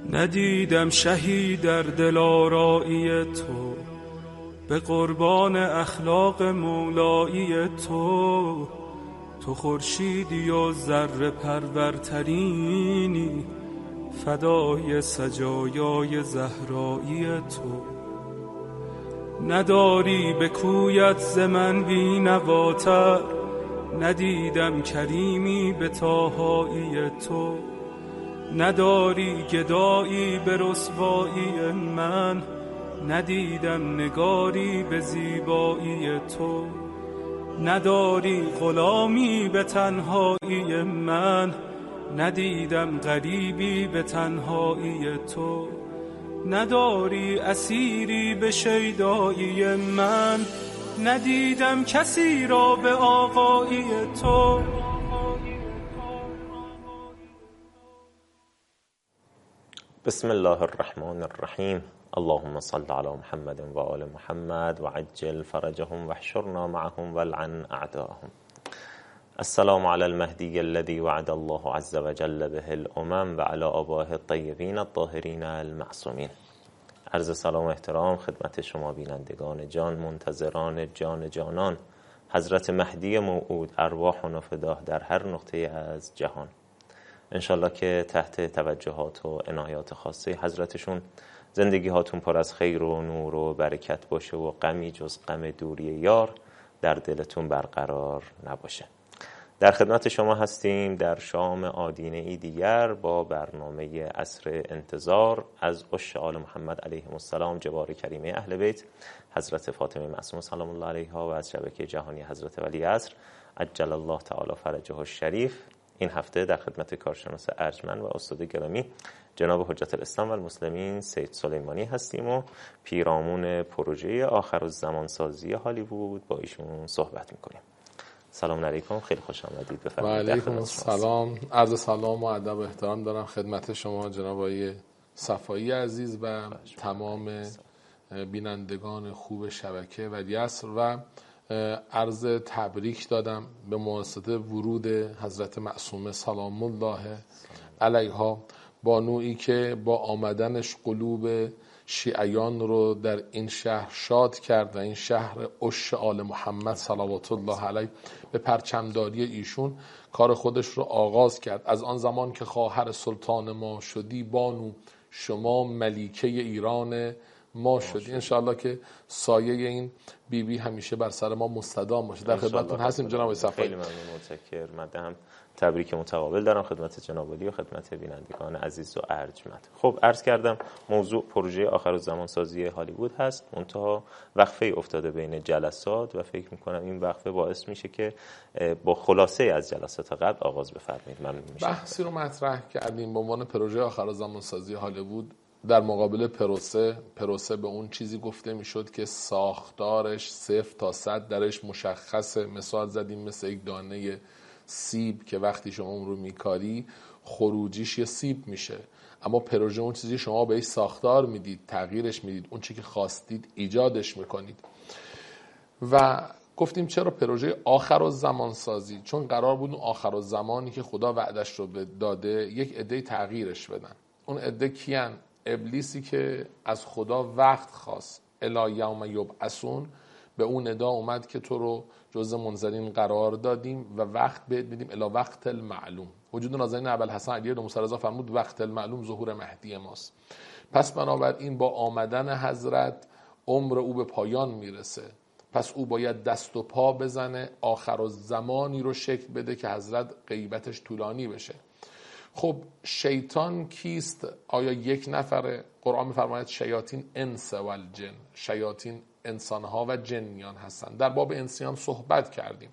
ندیدم شهی در دلارایی تو، به قربان اخلاق مولایی تو. تو خورشیدی و ذره پرورترینی، فدای سجایای زهرایی تو. نداری به کویت ز من بی‌نواتر، ندیدم کریمی به طاهایی تو. نداری گدایی به رسوایی من، ندیدم نگاری به زیبایی تو. نداری غلامی به تنهایی من، ندیدم غریبی به تنهایی تو. نداری اسیری به شیدایی من، ندیدم کسی را به آقایی تو. بسم الله الرحمن الرحیم. اللهم صل علی محمد و آل محمد و عجل فرجهم و احشرنا معهم والعن اعداءهم. السلام علی المهدی الذی وعد الله عز وجل به الامم و علی آبائه الطیبین الطاهرین المعصومین. عرض سلام و احترام خدمت شما بینندگان جان، منتظران جان جانان، حضرت مهدی موعود ارواحنا فداه در هر نقطه از جهان. انشالله که تحت توجهات و عنایات خاصه حضرتشون زندگی هاتون پر از خیر و نور و برکت باشه و غمی جز غم دوری یار در دلتون برقرار نباشه. در خدمت شما هستیم در شام آدینه ای دیگر با برنامه عصر انتظار از عشاق آل محمد علیهم السلام، جوار کریمه اهل بیت حضرت فاطمه معصومه سلام الله علیها و از شبکه جهانی حضرت ولی عصر عجل الله تعالی فرجه الشریف. این هفته در خدمت کارشناس ارجمند و استاد گرامی جناب حجت الاسلام و المسلمین سید سلیمانی هستیم و پیرامون پروژه آخرالزمان سازی هالیوود با ایشون صحبت میکنیم. سلام علیکم، خیلی خوش آمدید. بفرمایید. و علیکم السلام. عرض سلام و ادب و احترام دارم خدمت شما جناب آقای صفایی عزیز و تمام بینندگان خوب شبکه ولی عصر و عرض تبریک دادم به مناسبت ورود حضرت معصومه سلام الله علیها، بانویی که با آمدنش قلوب شیعیان رو در این شهر شاد کرد و این شهر عشاق آل محمد صلوات الله علیه به پرچمداری ایشون کار خودش رو آغاز کرد. از آن زمان که خواهر سلطان ما شدی بانو، شما ملیکه ایران ما شدی. انشاءالله که سایه این بیبی همیشه بر سر ما مستدام باشه. در خدمتتون هستیم جناب صفایی. خیلی ممنون، متشکرم. مدام تبریک متقابل دارم خدمت جناب علی و خدمت بینندگان عزیز و ارجمند. خب عرض کردم موضوع پروژه آخرالزمان سازی هالیوود هست، منتها وقفه افتاده بین جلسات و فکر میکنم این وقفه باعث میشه که با خلاصه از جلسات قبل آغاز بفرمایید. ممنون میشم. بحثی رو مطرح کردیم به عنوان پروژه آخرالزمان سازی هالیوود در مقابل پروسه به اون چیزی گفته میشد که ساختارش 0 تا 100 درش مشخصه. مثال زدیم مثل یک دانه سیب که وقتی شما اون رو میکاری خروجیش یه سیب میشه، اما پروژه اون چیزی شما بهش ساختار میدید، تغییرش میدید، اون چی که خواستید ایجادش میکنید. و گفتیم چرا پروژه آخرالزمان سازی؟ چون قرار بود اون آخرالزمانی که خدا وعدش رو داده یک عده تغییرش بدن. اون عده کیان؟ ابلیسی که از خدا وقت خواست، الی یوم یبعثون، به اون ندا اومد که تو رو جزء منذرین قرار دادیم و وقت بهت میدیم الی وقت المعلوم. وجود نازنین ابوالحسن علی بن موسی رضا فرمود وقت المعلوم ظهور مهدی ماست. پس بنابراین با آمدن حضرت عمر او به پایان میرسه، پس او باید دست و پا بزنه آخرالزمانی رو شکل بده که حضرت غیبتش طولانی بشه. خب شیطان کیست؟ آیا یک نفره؟ قرآن می‌فرماید شیاطین انس و الجن، شیاطین انسانها و جنیان هستند. در باب انسیان صحبت کردیم.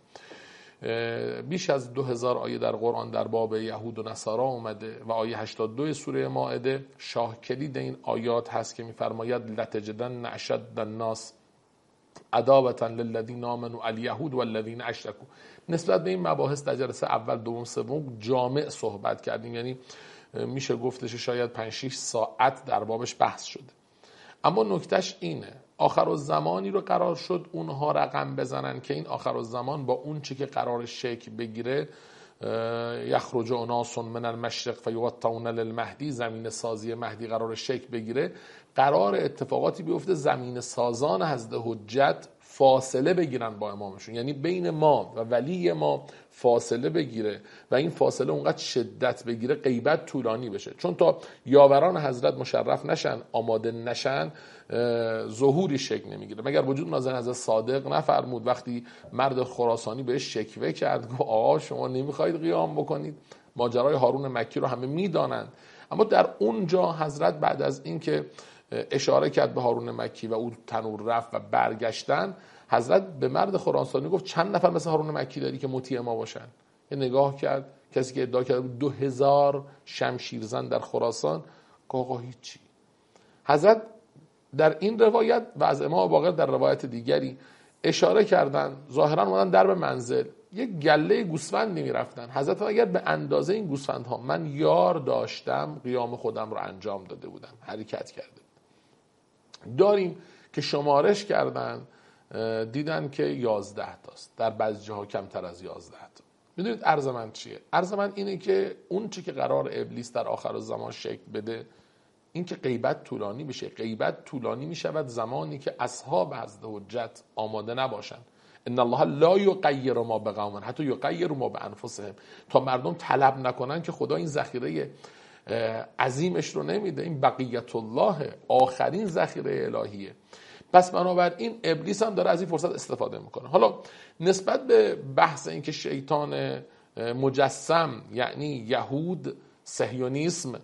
بیش از 2000 آیه در قرآن در باب یهود و نصارا اومده و آیه 82 سوره مائده شاه کلید این آیات هست که می‌فرماید لتجدن اشد الناس عداوة للذین آمنوا الیهود والذین اشرکوا. نسبت به این مباحث در جلسه اول دوم سوم جامع صحبت کردیم، یعنی میشه گفتش شاید 5-6 ساعت در بابش بحث شده. اما نکتهش اینه آخرالزمانی رو قرار شد اونها رقم بزنن که این آخرالزمان با اون چی که قرار شکل بگیره یخرج اناس من المشرق فیوطئون للمهدی، زمین سازی مهدی قرار شکل بگیره، قرار اتفاقاتی بیفته زمین سازان حضرت حجت فاصله بگیرن با امامشون، یعنی بین ما و ولی ما فاصله بگیره و این فاصله اونقدر شدت بگیره غیبت طولانی بشه، چون تا یاوران حضرت مشرف نشن، آماده نشن، ظهوری شکل نمیگیره. مگر وجود نازنین حضرت صادق نفرمود وقتی مرد خراسانی بهش شکوه کرد گفت آقا شما نمیخواید قیام بکنید؟ ماجرای هارون مکی رو همه میدانند، اما در اونجا حضرت بعد از اینکه اشاره کرد به هارون مکی و او تنور رفت و برگشتن، حضرت به مرد خراسانی گفت چند نفر مثل هارون مکی داری که مطیع ما باشن؟ یه نگاه کرد، کسی که ادعا کرد 2000 شمشیرزن در خراسان، گفت آقا هیچی. حضرت در این روایت و از امام باقر در روایت دیگری اشاره کردن، ظاهرا اومدن در به منزل یک گله گوسفند نمیرفتن. حضرت اگر به اندازه این گوسفندها من یار داشتم قیام خودم رو انجام داده بودم، حرکت کرده. داریم که شمارش کردن دیدن که 11 تاست، در بعضی جاها کمتر از 11 تا. میدونید عرض من چیه؟ عرض من اینه که اون چی که قرار ابلیس در آخر الزمان شکل بده این که غیبت طولانی بشه. غیبت طولانی میشود زمانی که اصحاب حضرت حجت آماده نباشن. ان الله لا یغیر ما بقوم حتی یغیروا ما بانفسهم، تا مردم طلب نکنن که خدا این ذخیره عظیمش رو نمیده. این بقیت الله، آخرین ذخیره الهیه. پس بنابراین ابلیس هم داره از این فرصت استفاده میکنه. حالا نسبت به بحث این که شیطان مجسم یعنی یهود، صهیونیسم،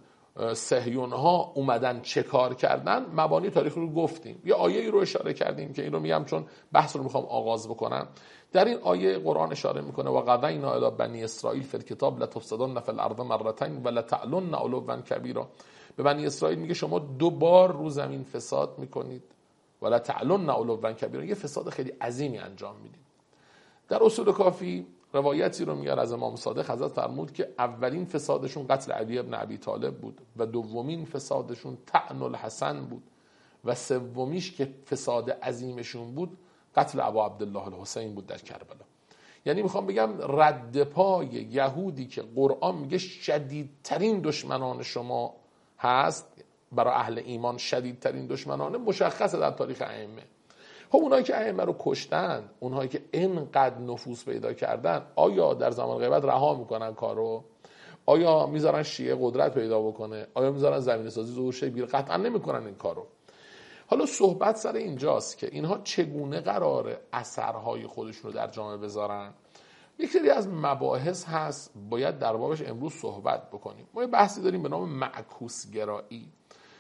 صهیونها اومدن چه کار کردن، مبانی تاریخ رو گفتیم. یه آیه رو اشاره کردیم که این رو میگم چون بحث رو میخوام آغاز بکنم. در این آیه قرآن اشاره میکنه و قضینا الی بنی اسرائیل فی الکتاب لتفسدن فی الارض مرتین و لتعلن علوا کبیرا. به بنی اسرائیل میگه شما 2 بار رو زمین فساد میکنید و لتعلن علوا کبیرا، یه فساد خیلی عظیمی انجام میدید. در اصول کافی روایتی رو میگه از امام صادق، حضرت فرمود که اولین فسادشون قتل علی ابن ابی طالب بود و دومین فسادشون طعن الحسن بود و سومیش که فساد عظیمشون بود قتل ابا عبدالله الحسین بود در کربلا. یعنی میخوام بگم رد پای یهودی که قرآن میگه شدیدترین دشمنان شما هست، برای اهل ایمان شدیدترین دشمنانه، مشخصه در تاریخ ائمه. خب اونایی که ائمه رو کشتن، اونایی که اینقدر نفوذ پیدا کردن، آیا در زمان غیبت رها میکنن کارو؟ آیا میذارن شیعه قدرت پیدا بکنه؟ آیا میذارن زمین سازی ظهور شه؟ قطعا نمیکنن این کارو. حالا صحبت سر اینجاست که اینها چگونه قراره اثرهای خودشون رو در جامعه بذارن. یک سری از مباحث هست باید در بابش امروز صحبت بکنیم. ما یه بحثی داریم به نام معکوس گرایی.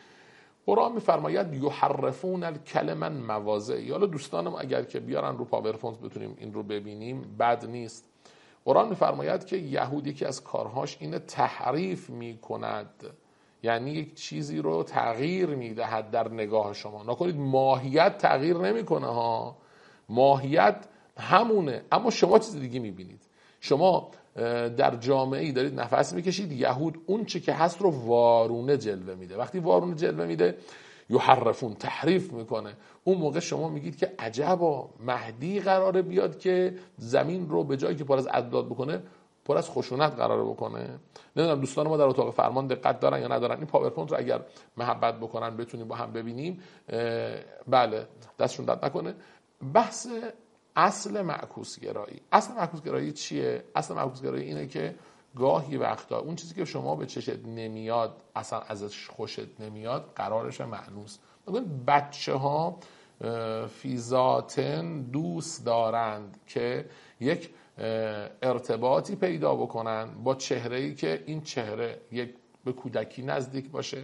قرآن میفرماید یحرفون الکلم مواضعی. حالا دوستانم اگر که بیارن رو پاورپوینت بتونیم این رو ببینیم بد نیست. قرآن میفرماید که یهودی که از کارهاش اینه تحریف میکند، یعنی یک چیزی رو تغییر میدهد در نگاه شما. نکنید ماهیت تغییر نمیکنه ها، ماهیت همونه، اما شما چیز دیگه میبینید. شما در جامعه‌ای دارید نفس میکشید، یهود اون چی که هست رو وارونه جلوه میده. وقتی وارونه جلوه میده یحرفون، تحریف میکنه. اون موقع شما میگید که عجبا مهدی قراره بیاد که زمین رو به جایی که پر از عداد بکنه پر از خشونت قراره بکنه. نمیدونم دوستان ما در اتاق فرمان دقت دارن یا ندارن. این پاورپوینت رو اگر محبت بکنن بتونیم با هم ببینیم. بله دستشون درد نکنه. بحث اصل معکوس گرایی. اصل معکوس گرایی چیه؟ اصل معکوس گرایی اینه که گاهی وقتا اون چیزی که شما به چشت نمیاد، اصلا ازش خوشت نمیاد، قرارش مأنوس. ببین بچه ها فی ذاتن دوست دارند که یک ارتباطی پیدا بکنن با چهره‌ای که این چهره یک به کودکی نزدیک باشه،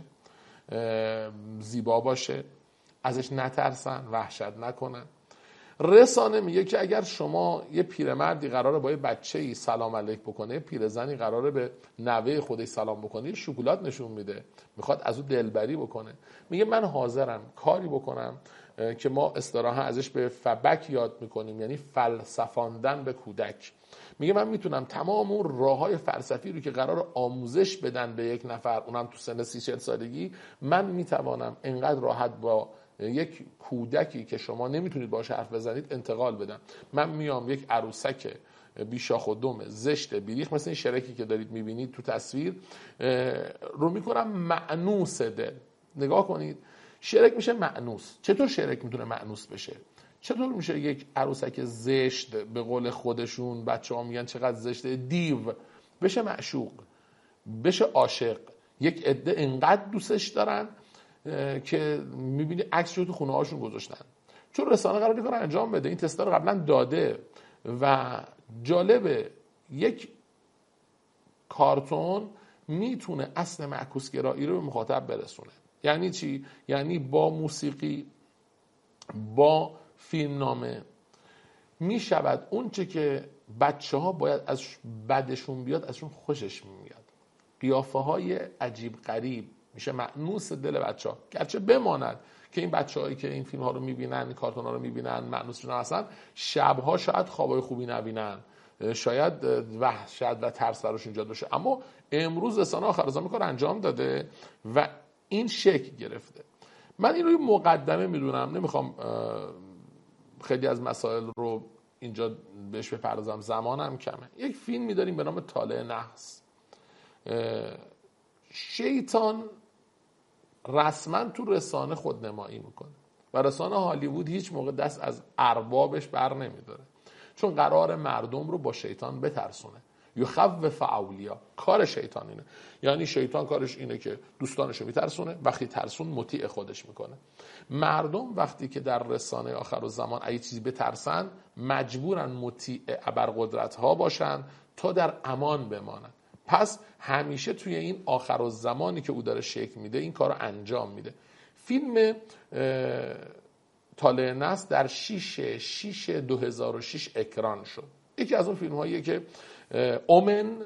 زیبا باشه، ازش نترسن، وحشت نکنن. رسانه میگه که اگر شما یه پیرمردی قراره با یه بچه‌ای سلام علیک بکنه، پیرزنی قراره به نوه خودش سلام بکنه، شکلات نشون میده، میخواد از او دلبری بکنه. میگه من حاضرم کاری بکنم که ما اصطلاحاً ازش به فبک یاد میکنیم، یعنی فلسفاندن به کودک. میگه من میتونم تمام اون راههای فلسفی رو که قرار آموزش بدن به یک نفر، اونم تو سن 30-40 سالگی، من میتوانم انقدر راحت با یک کودکی که شما نمیتونید باهاش حرف بزنید انتقال بدم. من میام یک عروسک بی شاخ و دم، زشت، بیریخ، مثل این شرکی که دارید میبینید تو تصویر، رو میکنم مأنوس دل. نگاه کنید، شرک میشه مأنوس. چطور شرک میتونه مأنوس بشه؟ چطور میشه یک عروسک زشت، به قول خودشون بچه ها میگن چقدر زشته، دیو، بشه معشوق، بشه عاشق؟ یک عده انقدر دوستش دارن که میبینی عکسش رو تو خونه هاشون گذاشتن، چون رسانه قرار کار انجام بده. این تستا رو قبلا داده و جالبه یک کارتون میتونه اصل معکوسگرایی رو به مخاطب برسونه. یعنی چی؟ یعنی با موسیقی، با فیلمنامه میشود اون چه که بچه ها باید از بدشون بیاد ازشون خوشش میاد. قیافه های عجیب غریب میشه مأنوس دل بچه ها. گرچه بماند که این بچه هایی که این فیلم ها رو میبینن، این کارتون ها رو میبینن، مأنوسشون هستن، شبها شاید خوابای خوبی نبینن، شاید وحشت و ترس براشون ایجاد بشه. اما امروز رسانه آخرزمان کار انجام داده و این شکل گرفته. من این رو مقدمه میدونم، نمیخوام خیلی از مسائل رو اینجا بهش بپردازم، زمانم کمه. یک فیلم می‌داریم به نام طالع نحس. شیطان رسما تو رسانه خودنمایی میکنه و رسانه هالیوود هیچ موقع دست از اربابش بر نمیداره، چون قرار مردم رو با شیطان بترسونه. یخوف اولیا، کار شیطان اینه. یعنی شیطان کارش اینه که دوستانش رو میترسونه، وقتی ترسون مطیع خودش میکنه. مردم وقتی که در رسانه آخرالزمان اگه چیزی بترسن، مجبورن مطیع ابرقدرت ها باشن تا در امان بمانن. پس همیشه توی این آخرالزمانی که او داره شکل میده این کار رو انجام میده. فیلم طالع نحس در 6/6/2006 اکران شد. یکی از اون فیلم هاییه که اومن،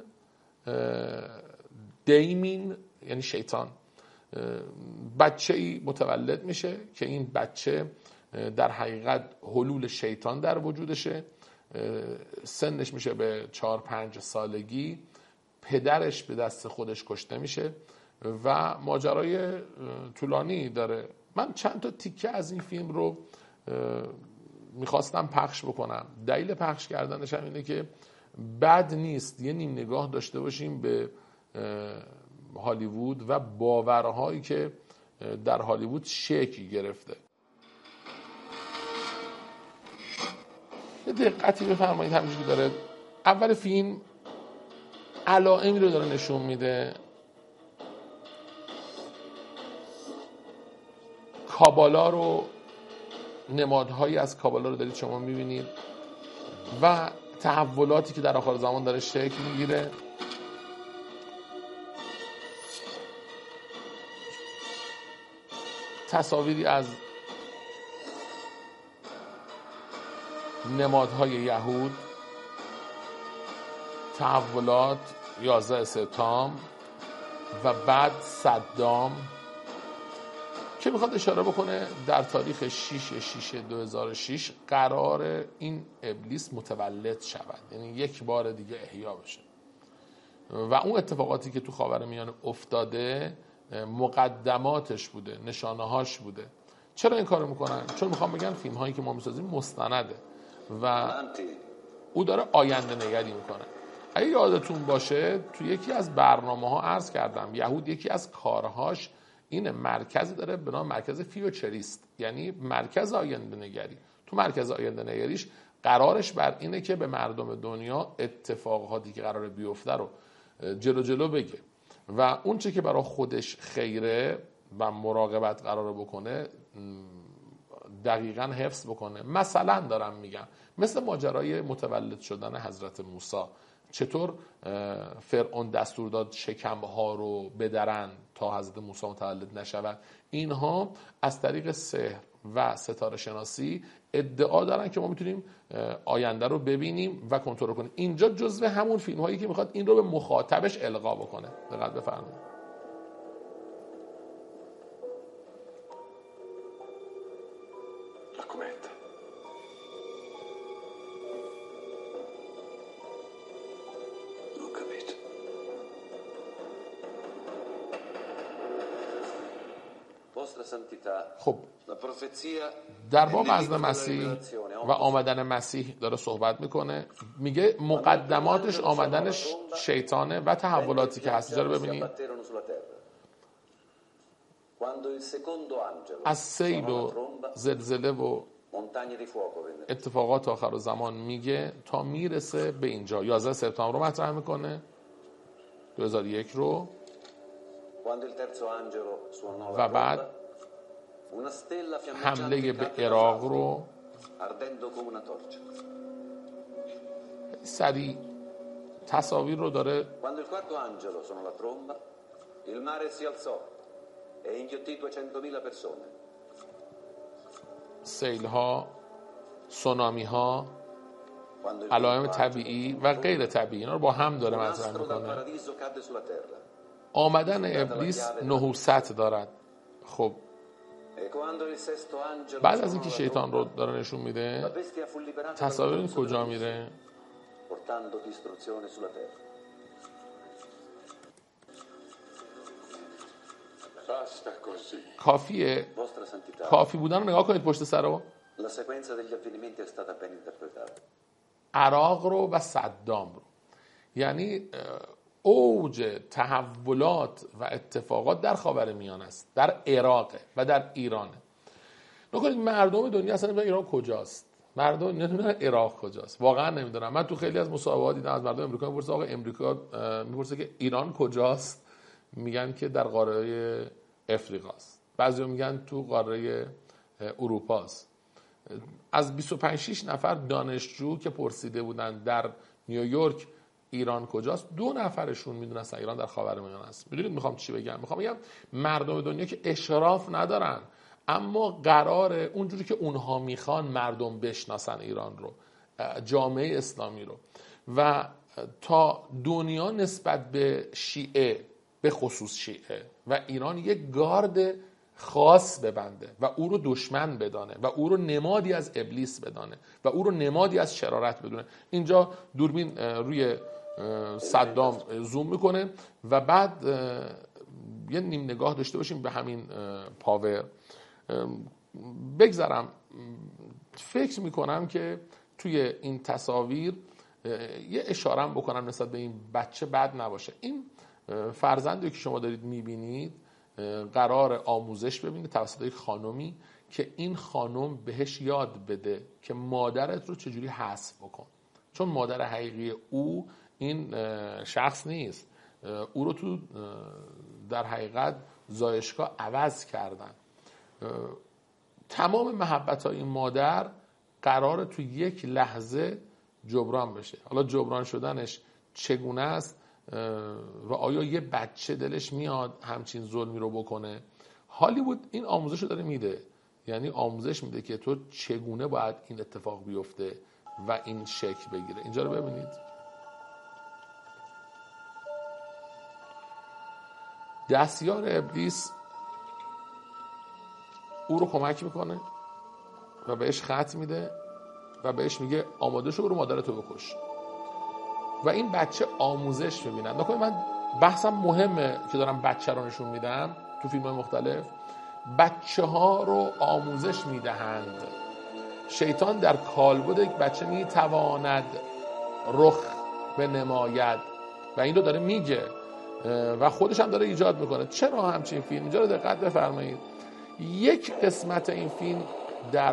دیمین یعنی شیطان، بچه‌ای متولد میشه که این بچه در حقیقت حلول شیطان در وجودشه. سنش میشه به 4-5 سالگی، پدرش به دست خودش کشته میشه و ماجرای طولانی داره. من چند تا تیکه از این فیلم رو میخواستم پخش بکنم. دلیل پخش کردنش هم اینه که بد نیست یه نیم نگاه داشته باشیم به هالیوود و باورهایی که در هالیوود شکل گرفته. یه دقتی بفرمایید همینجوری داره. اول فیلم علائمی رو داره نشون میده. کابالا رو، نمادهایی از کابالا رو دارید شما میبینید و تحولاتی که در آخر زمان داره شکل میگیره. تصاویری از نمادهای یهود، تحولات 11 سپتامبر و بعد صدام که میخواد اشاره بکنه در تاریخ 6/6/2006 قرار این ابلیس متولد شود، یعنی یک بار دیگه احیا بشه. و اون اتفاقاتی که تو خاورمیانه افتاده مقدماتش بوده، نشانه‌هاش بوده. چرا این کارو میکنن؟ چون میخوام بگن فیلم هایی که ما میسازیم مستنده و او داره آینده نگری میکنه. اگه یادتون باشه تو یکی از برنامه‌ها عرض کردم یهود یکی از کارهاش این مرکزی داره به نام مرکز فیوچریست، یعنی مرکز آینده نگری. تو مرکز آینده نگریش قرارش بر اینه که به مردم دنیا اتفاقاتی که قراره بیفته رو جلو بگه و اون چه که برای خودش خیره و مراقبت قراره بکنه دقیقاً حفظ بکنه. مثلا دارم میگم مثل ماجرای متولد شدن حضرت موسی، چطور فرعون دستور داد شکمها رو بدرن تا حضرت موسی متولد نشود. اینها از طریق سحر و ستاره شناسی ادعا دارن که ما میتونیم آینده رو ببینیم و کنترل کنیم. اینجا جزو همون فیلم هایی که میخواد این رو به مخاطبش القا بکنه. دقت بفرمایید. خب در باب عزل مسیح و آمدن مسیح داره صحبت میکنه، میگه مقدماتش آمدنش شیطانه و تحولاتی که هست. رو ببینید از سیل و زلزله و اتفاقات آخر زمان میگه تا میرسه به اینجا. 11 سپتامبر رو مطرح میکنه 2001 رو، و بعد حمله به عراق رو سریع تصاویر رو داره. سیل ها، سونامی ها، علائم طبیعی و غیر طبیعی، اینا رو با هم داره مطرح میکنه. آمدن ابلیس نحوست دارد. خب بعد از اینکه شیطان رو داره نشون میده، تصاویر کجا میره؟ کافی بودن رو نگاه کنید پشت سر رو. عراق رو و صدام رو، یعنی اوج تحولات و اتفاقات در خاورمیانه است، در عراق و در ایران. نکنید مردم دنیا اصلا نمیدونن ایران کجاست، مردم نمیدونن عراق کجاست، واقعا نمیدونن. من تو خیلی از مصاحبه‌ها دیدم از مردم امریکا میپرسه آقا امریکا میپرسه که ایران کجاست، میگن که در قاره افریقاست، بعضیا میگن تو قاره اروپاست. از 25-6 نفر دانشجو که پرسیده بودن در نیویورک ایران کجاست، 2 نفرشون میدونستن ایران در خاورمیانه است. میدونید میخوام چی بگم؟ میخوام بگم مردم دنیا که اشراف ندارن، اما قراره اونجوری که اونها میخوان مردم بشناسن ایران رو، جامعه اسلامی رو، و تا دنیا نسبت به شیعه، به خصوص شیعه و ایران یک گارد خاص ببنده و او رو دشمن بدانه و او رو نمادی از ابلیس بدانه و او رو نمادی از شرارت بدونه. اینجا دوربین روی صدام زوم میکنه و بعد یه نیم نگاه داشته باشیم به همین پاور. بگذارم فکر میکنم که توی این تصاویر یه اشارم بکنم نسبت به این بچه بد نباشه. این فرزندی که شما دارید میبینید قرار آموزش ببینه توسط یک خانومی که این خانم بهش یاد بده که مادرت رو چجوری حذف بکن، چون مادر حقیقی او این شخص نیست، او رو تو در حقیقت زایشگاه عوض کردن. تمام محبت‌های این مادر قراره تو یک لحظه جبران بشه. حالا جبران شدنش چگونه است و آیا یه بچه دلش میاد همچین ظلمی رو بکنه؟ هالیوود این آموزش رو داره میده، یعنی آموزش میده که تو چگونه باید این اتفاق بیفته و این شکل بگیره. اینجا رو ببینید، دستیار ابلیس او رو کمک میکنه و بهش خط میده و بهش میگه آماده شو برو مادرتو بکش. و این بچه آموزش میبینن. نکنه من بحثم مهمه که دارم بچه رو نشون میدم تو فیلم‌های مختلف. بچه ها رو آموزش میدهند. شیطان در کالبد یک بچه میتواند رخ بنماید و این رو داره میگه و خودش هم داره ایجاد میکنه. چرا همچین فیلم؟ اینجا رو دقت بفرمایید. یک قسمت این فیلم در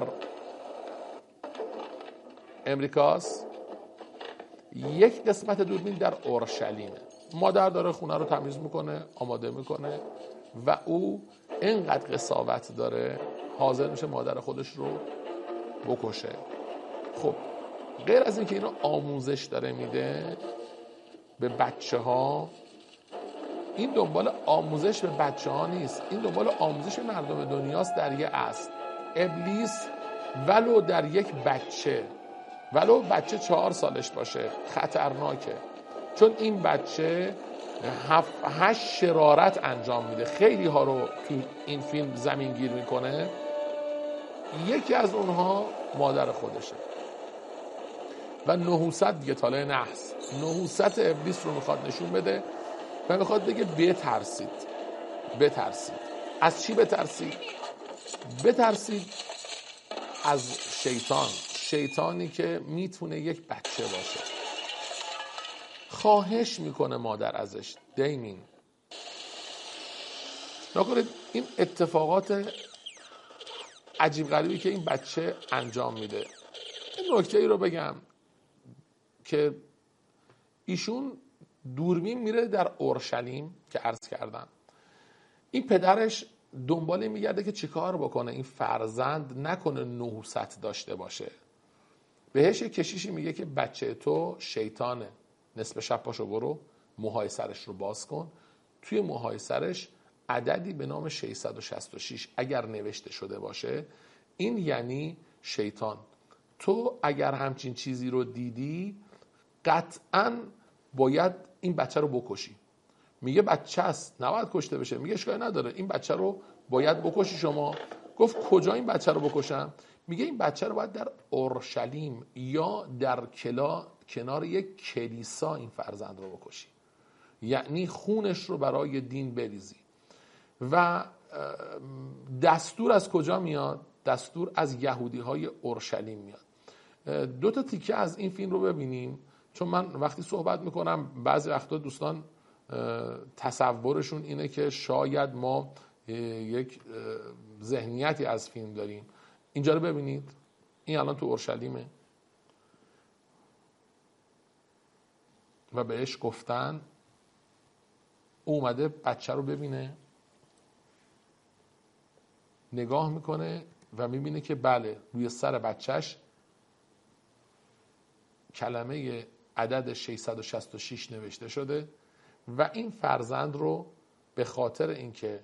امریکاست، یک قسمت دوربین در اورشلیمه. مادر داره خونه رو تمیز میکنه، آماده میکنه و او اینقدر قساوت داره حاضر میشه مادر خودش رو بکشه. خب غیر از اینکه اینو آموزش داره میده به بچه ها، این دنبال آموزش به بچه ها نیست، این دنبال آموزش به مردم دنیاست. در یه اصل ابلیس ولو در یک بچه، ولو بچه 4 سالش باشه، خطرناکه، چون این بچه 7-8 شرارت انجام میده. خیلی ها رو تو این فیلم زمین گیر میکنه. یکی از اونها مادر خودشه و نحوست دیگه طالع نحس، نحوست ابلیس رو میخواد نشون بده و میخواد بگه بترسید. از چی بترسید؟ بترسید از شیطانی که میتونه یک بچه باشه. خواهش میکنه مادر ازش، دیمین. نکنید این اتفاقات عجیب غریبی که این بچه انجام میده. این نکته ای رو بگم که ایشون دوربین میره در اورشلیم که عرض کردم. این پدرش دنبال میگرده که چیکار بکنه این فرزند نکنه نحوست داشته باشه. بهش یک کشیشی میگه که بچه تو شیطانه، نصف شب پاشو برو موهای سرش رو باز کن، توی موهای سرش عددی به نام 666 اگر نوشته شده باشه این یعنی شیطان. تو اگر همچین چیزی رو دیدی قطعاً باید این بچه رو بکشی. میگه بچه است نباید کشته بشه. میگه اشکالی نداره این بچه رو باید بکشی شما. گفت کجا این بچه رو بکشم؟ میگه این بچه رو باید در اورشلیم یا در کنار یک کلیسا این فرزند رو بکشی، یعنی خونش رو برای دین بریزی. و دستور از کجا میاد؟ دستور از یهودی های اورشلیم میاد. 2 تا تیکه از این فیلم رو ببینیم، چون من وقتی صحبت میکنم بعضی وقتا دوستان تصورشون اینه که شاید ما یک ذهنیتی از فیلم داریم. اینجا رو ببینید، این الان تو اورشلیمه و بهش گفتن اومده بچه رو ببینه، نگاه میکنه و میبینه که بله روی سر بچهش کلمه عدد 666 نوشته شده و این فرزند رو به خاطر اینکه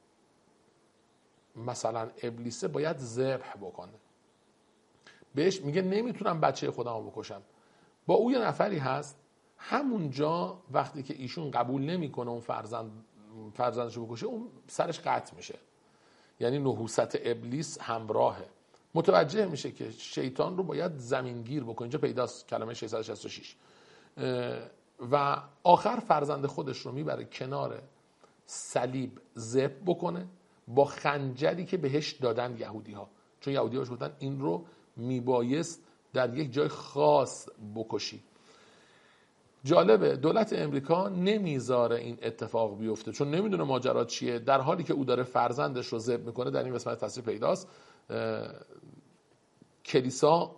مثلا ابلیسه باید ذبح بکنه. بهش میگه نمیتونم بچه خودمو بکشم. با او یه نفری هست همونجا وقتی که ایشون قبول نمیکنه اون فرزندشو بکشه، اون سرش قطع میشه. یعنی نحوست ابلیس همراهه. متوجه میشه که شیطان رو باید زمینگیر بکنه. اینجا پیداست کلمه 666. و آخر فرزند خودش رو میبره کنار صلیب ذبح بکنه با خنجری که بهش دادن یهودی ها، چون یهودی ها گفتن این رو میبایست در یک جای خاص بکشی. جالبه دولت امریکا نمیذاره این اتفاق بیفته چون نمیدونه ماجرا چیه، در حالی که او داره فرزندش رو ذبح میکنه. در این قسمت تصویر پیداست کلیسا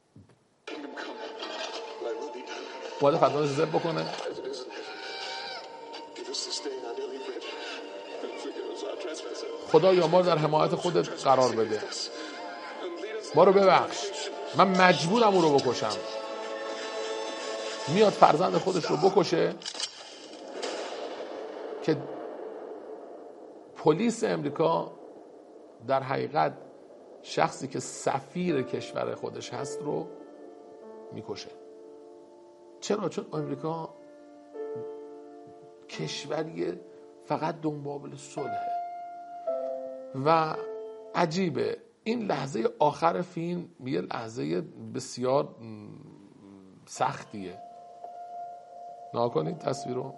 باید فرزندش ذبح بکنه. خدایا ما در حمایت خودت قرار بده، ما رو ببخش، من مجبورم او رو بکشم. میاد فرزند خودش رو بکشه که پلیس امریکا در حقیقت شخصی که سفیر کشور خودش هست رو میکشه. چرا؟ چون امریکا کشوری فقط دنبال صلحه. و عجیبه این لحظه آخر فیلم یه لحظه بسیار سختیه. نگاه کنید تصویر رو.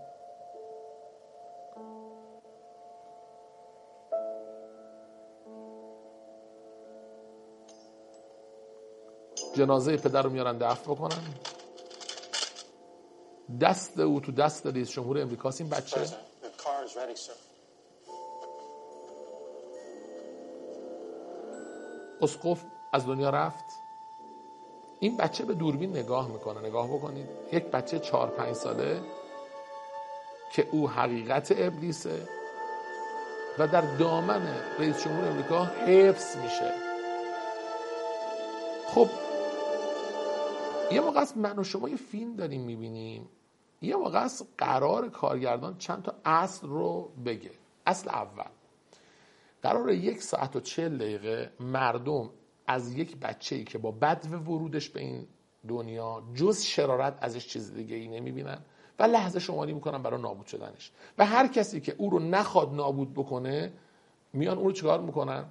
جنازه پدر رو میارن دفن بکنن، دست او تو دست رئیس جمهور امریکاست. این بچه اسقف از دنیا رفت. این بچه به دوربین نگاه میکنه. نگاه بکنید یک بچه 4-5 ساله که او حقیقت ابلیسه و در دامن رئیس جمهور امریکا حفظ میشه. خب یه موقع است من و شما یه فیلم داریم میبینیم، یه موقع است قرار کارگردان چند تا اصل رو بگه. اصل اول قراره 1 ساعت و 40 دقیقه مردم از یک بچه‌ای که با بدو ورودش به این دنیا جز شرارت ازش چیز دیگه ای نمیبینن و لحظه شماری میکنن برای نابود شدنش. و هر کسی که او رو نخواد نابود بکنه میان او رو چیکار میکنن؟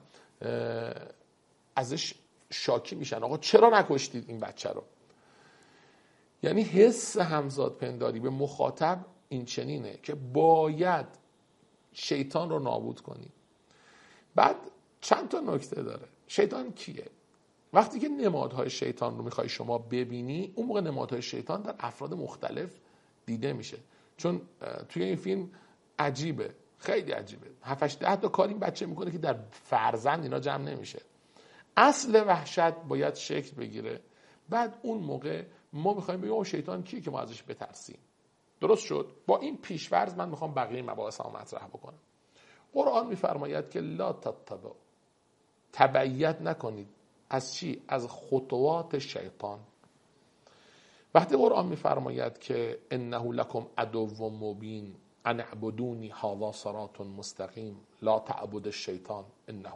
ازش شاکی میشن. آقا چرا نکشتید این بچه رو؟ یعنی حس همزاد پنداری به مخاطب این چنینه که باید شیطان رو نابود کنی. بعد چند تا نکته داره. شیطان کیه؟ وقتی که نمادهای شیطان رو میخوای شما ببینی، اون موقع نمادهای شیطان در افراد مختلف دیده میشه. چون توی این فیلم عجیبه، خیلی عجیبه. 7-8 تا کار این بچه میکنه که در فرزند اینا جمع نمیشه. اصل وحشت باید شکل بگیره. بعد اون موقع ما میخوایم بگیم شیطان کیه که ما ازش بترسیم. درست شد؟ با این پیش‌فرض من میخوام بقیه مباحث رو مطرح بکنم. قرآن میفرماید که لا تتبعوا، تبعیت نکنید از چی؟ از خطوات شیطان. وقتی قرآن میفرماید که انه لکم عدو مبین ان اعبدونی هذا صراط مستقیم لا تعبد الشیطان انه،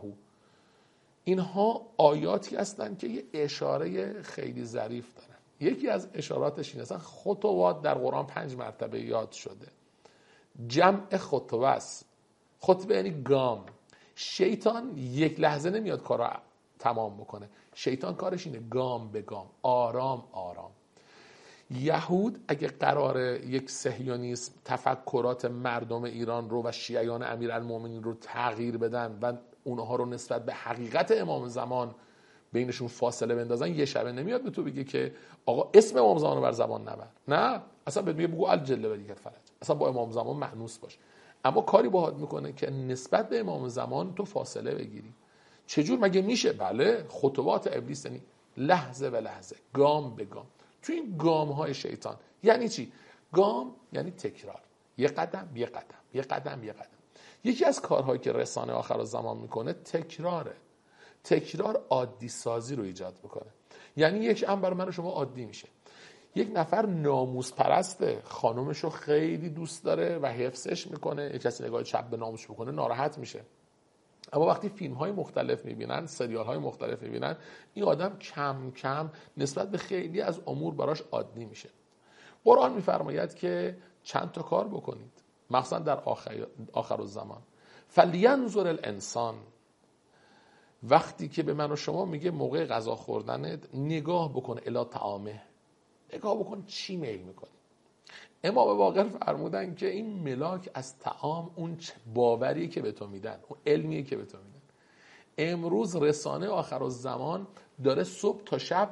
اینها آیاتی هستند که یه اشاره خیلی ظریف دارن. یکی از اشاراتش این است خطوات در قرآن 5 مرتبه یاد شده. جمع خطوه است. خطوه یعنی گام. شیطان یک لحظه نمیاد کار رو تمام بکنه. شیطان کارش اینه گام به گام، آرام آرام. یهود اگه قراره یک صهیونیسم تفکرات مردم ایران رو و شیعیان امیرالمومنین رو تغییر بدن و اونها رو نسبت به حقیقت امام زمان بینشون فاصله بندازن، یه شبه نمیاد به تو بگه که آقا اسم امام زمان رو بر زبان نبر. نه، اصلا بهت میگه بگو الجل ولیکت فرج، اصلا با امام زمان مأنوس باش. اما کاری باهات میکنه که نسبت به امام زمان تو فاصله بگیری. چجور مگه میشه؟ بله، خطوات ابلیس یعنی لحظه به لحظه، گام به گام. تو این گام های شیطان یعنی چی؟ گام یعنی تکرار، یه قدم یه قدم یه قدم یه قدم. یکی از کارهایی که رسانه آخرالزمان میکنه تکراره. تکرار عادی سازی رو ایجاد میکنه. یعنی یک امر برای من و شما عادی میشه. یک نفر ناموس پرسته، خانومش رو خیلی دوست داره و حفظش میکنه، یک کسی نگاه چپ به ناموس بکنه ناراحت میشه. اما وقتی فیلم های مختلف میبینن، سریال های مختلف میبینن، این آدم کم کم نسبت به خیلی از امور براش عادی میشه. قرآن میفرماید که چند تا کار بکنید، مخصوصا در آخر الزمان. فلینظر الانسان، وقتی که به من و شما میگه موقع غذا خوردنت نگاه بکن الی طعامه، نگاه بکن چی میل میکنی. امام باقر فرمودن که این ملاک از طعام اون باوریه که به تو میدن، اون علمیه که به تو میدن. امروز رسانه آخرالزمان داره صبح تا شب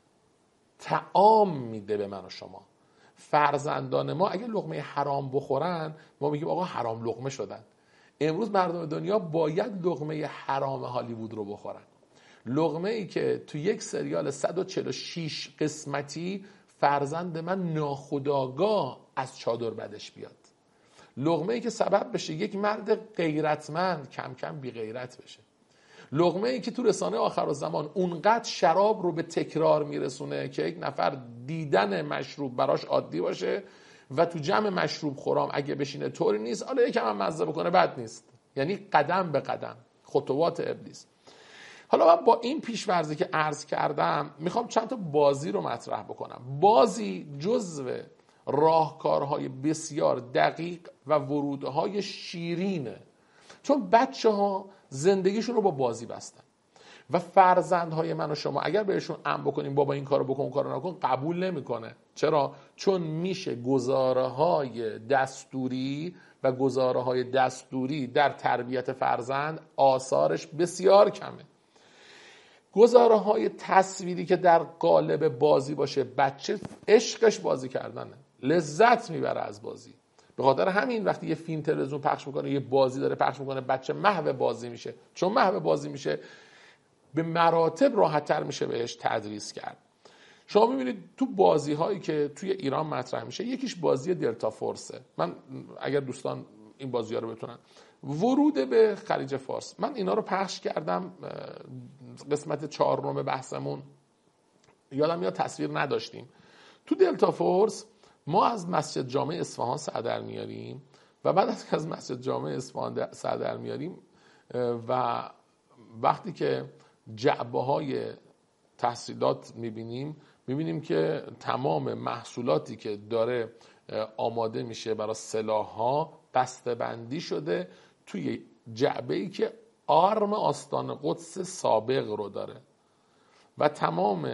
طعام میده به من و شما. فرزندان ما اگه لقمه حرام بخورن ما میگیم آقا حرام لقمه شدن. امروز مردم دنیا باید لقمه حرام هالیوود رو بخورن. لقمه ای که تو یک سریال 146 قسمتی فرزند من ناخودآگاه از چادر بدش بیاد. لقمه ای که سبب بشه یک مرد غیرتمند کم کم بی غیرت بشه. لقمه ای که تو رسانه آخرالزمان اونقدر شراب رو به تکرار میرسونه که یک نفر دیدن مشروب براش عادی باشه و تو جمع مشروب خورام اگه بشینه طوری نیست، حالا یکم هم مزه بکنه بد نیست. یعنی قدم به قدم، خطوات ابلیس. حالا من با این پیش‌فرضی که عرض کردم میخوام چند تا بازی رو مطرح بکنم. بازی جزو راهکارهای بسیار دقیق و ورودهای شیرینه، چون بچه ها زندگیشون رو با بازی بستن و فرزندهای من و شما اگر بهشون امر بکنیم بابا این کارو بکن اون کارو نکن، قبول نمیکنه. چرا؟ چون میشه گزاره‌های دستوری و گزاره‌های دستوری در تربیت فرزند آثارش بسیار کمه. گزاره‌های تصویری که در قالب بازی باشه، بچه عشقش بازی کردنه، لذت میبره از بازی. به خاطر همین وقتی یه فیلم تلویزیون پخش میکنه، یه بازی داره پخش میکنه، بچه محو بازی میشه. چون محو بازی میشه به مراتب راحت‌تر میشه بهش تدریس کرد. شما میبینید تو بازی هایی که توی ایران مطرح میشه، یکیش بازی دلتا فورسه. من اگر دوستان این بازی ها رو بتونن، ورود به خلیج فارس، من اینا رو پخش کردم قسمت 4 بحثمون، یادم میاد تصویر نداشتیم. تو دلتا فورس ما از مسجد جامع اصفهان سر در میاریم و بعد از مسجد جامع اصفهان سر در میاریم و وقتی که جعبه های تحصیلات میبینیم که تمام محصولاتی که داره آماده میشه برای سلاح ها بسته بندی شده توی جعبه‌ای که آرم آستان قدس سابق رو داره و تمام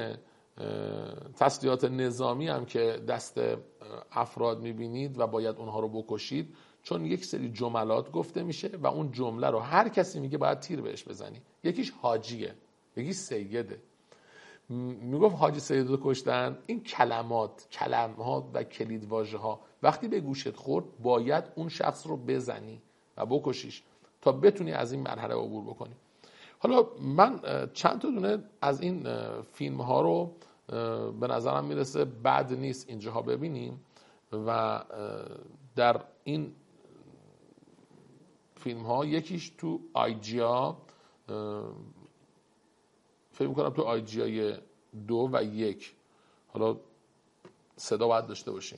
تسلیحات نظامی هم که دست افراد میبینید و باید اونها رو بکشید چون یک سری جملات گفته میشه و اون جمله رو هر کسی میگه باید تیر بهش بزنی. یکیش حاجیه، یکیش سیده. میگفت حاجی سید رو کشتن. این کلمات و کلیدواژه ها وقتی به گوشت خورد باید اون شخص رو بزنی و بکشیش تا بتونی از این مرحله عبور بکنی. حالا من چند تا دونه از این فیلم ها رو به نظرم میرسه بد نیست اینجاها ببینیم و در این فیلم ها یکیش تو آیجیا، فکر میکنم تو آیجیای 2 و 1، حالا صدا باید داشته باشیم.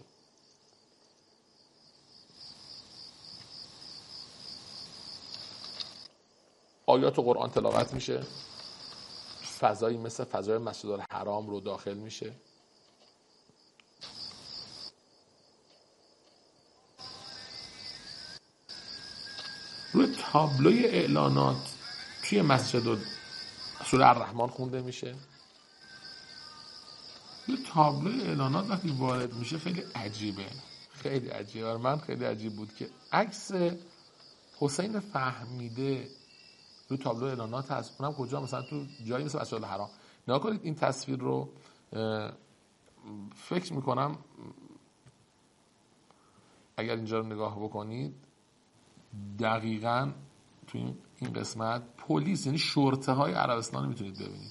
آیات قرآن تلاوت میشه، فضایی مثل فضای مسجد الحرام رو داخل میشه. روی تابلوی اعلانات توی مسجد سوره الرحمن خونده میشه. روی تابلوی اعلانات وقتی وارد میشه خیلی عجیبه، خیلی عجیبه. من خیلی عجیب بود که عکس حسین فهمیده روی تابلو اعلانات هست، اونم کجا؟ مثلا تو جایی مثل مسجد الحرام. نگاه کنید این تصویر رو. فکر میکنم اگر اینجا رو نگاه بکنید دقیقاً تو این قسمت پلیس، یعنی شرطه های عربستان میتونید ببینید،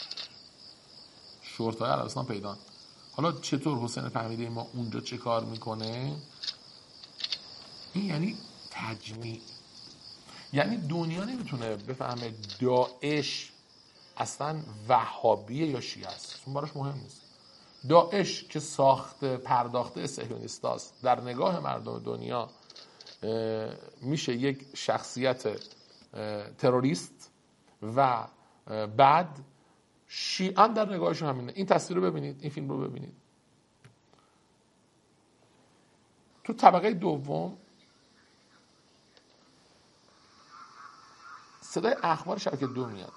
شرطه های عربستان پیدان. حالا چطور حسین فهمیده ما اونجا چه کار میکنه؟ این یعنی تجمیع. یعنی دنیا نمیتونه بفهمه داعش اصلا وهابیه یا شیعه است، اون براش مهم نیست. داعش که پرداخته صهیونیستاست، در نگاه مردم دنیا میشه یک شخصیت تروریست و بعد شیعه در نگاهشون همینه. این تصویر رو ببینید، این فیلم رو ببینید. تو طبقه دوم صدای اخبار شبکه 2 میاد.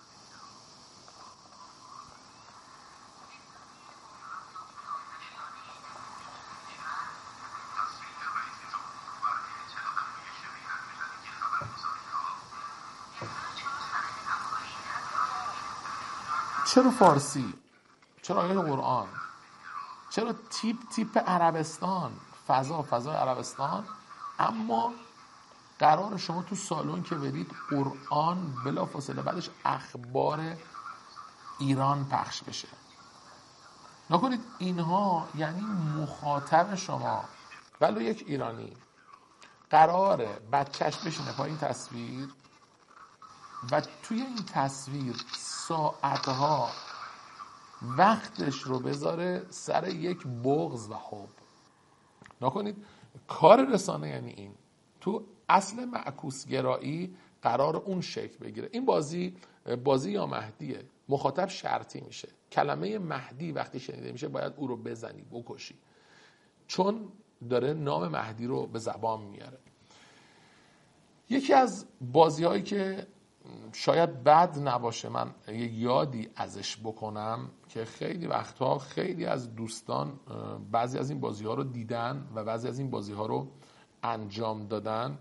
چرا فارسی؟ چرا آیات قرآن؟ چرا تیپ عربستان، فضای عربستان؟ اما قرار شما تو سالن که برید قرآن بلافاصله بعدش اخبار ایران پخش بشه. نکنید اینها یعنی مخاطب شما ولو یک ایرانی قراره بچهش بشینه پای این تصویر و توی این تصویر ساعتها وقتش رو بذاره سر یک بغض و حب. نکنید کار رسانه یعنی این. تو اصل معکوس گرایی قرار اون شکل بگیره. این بازی یا مهدیه، مخاطب شرطی میشه. کلمه مهدی وقتی شنیده میشه باید او رو بزنی، بکشی، چون داره نام مهدی رو به زبان میاره. یکی از بازی هایی که شاید بد نباشه من یه یادی ازش بکنم که خیلی وقتها خیلی از دوستان بعضی از این بازی ها رو دیدن و بعضی از این بازی ها رو انجام دادن.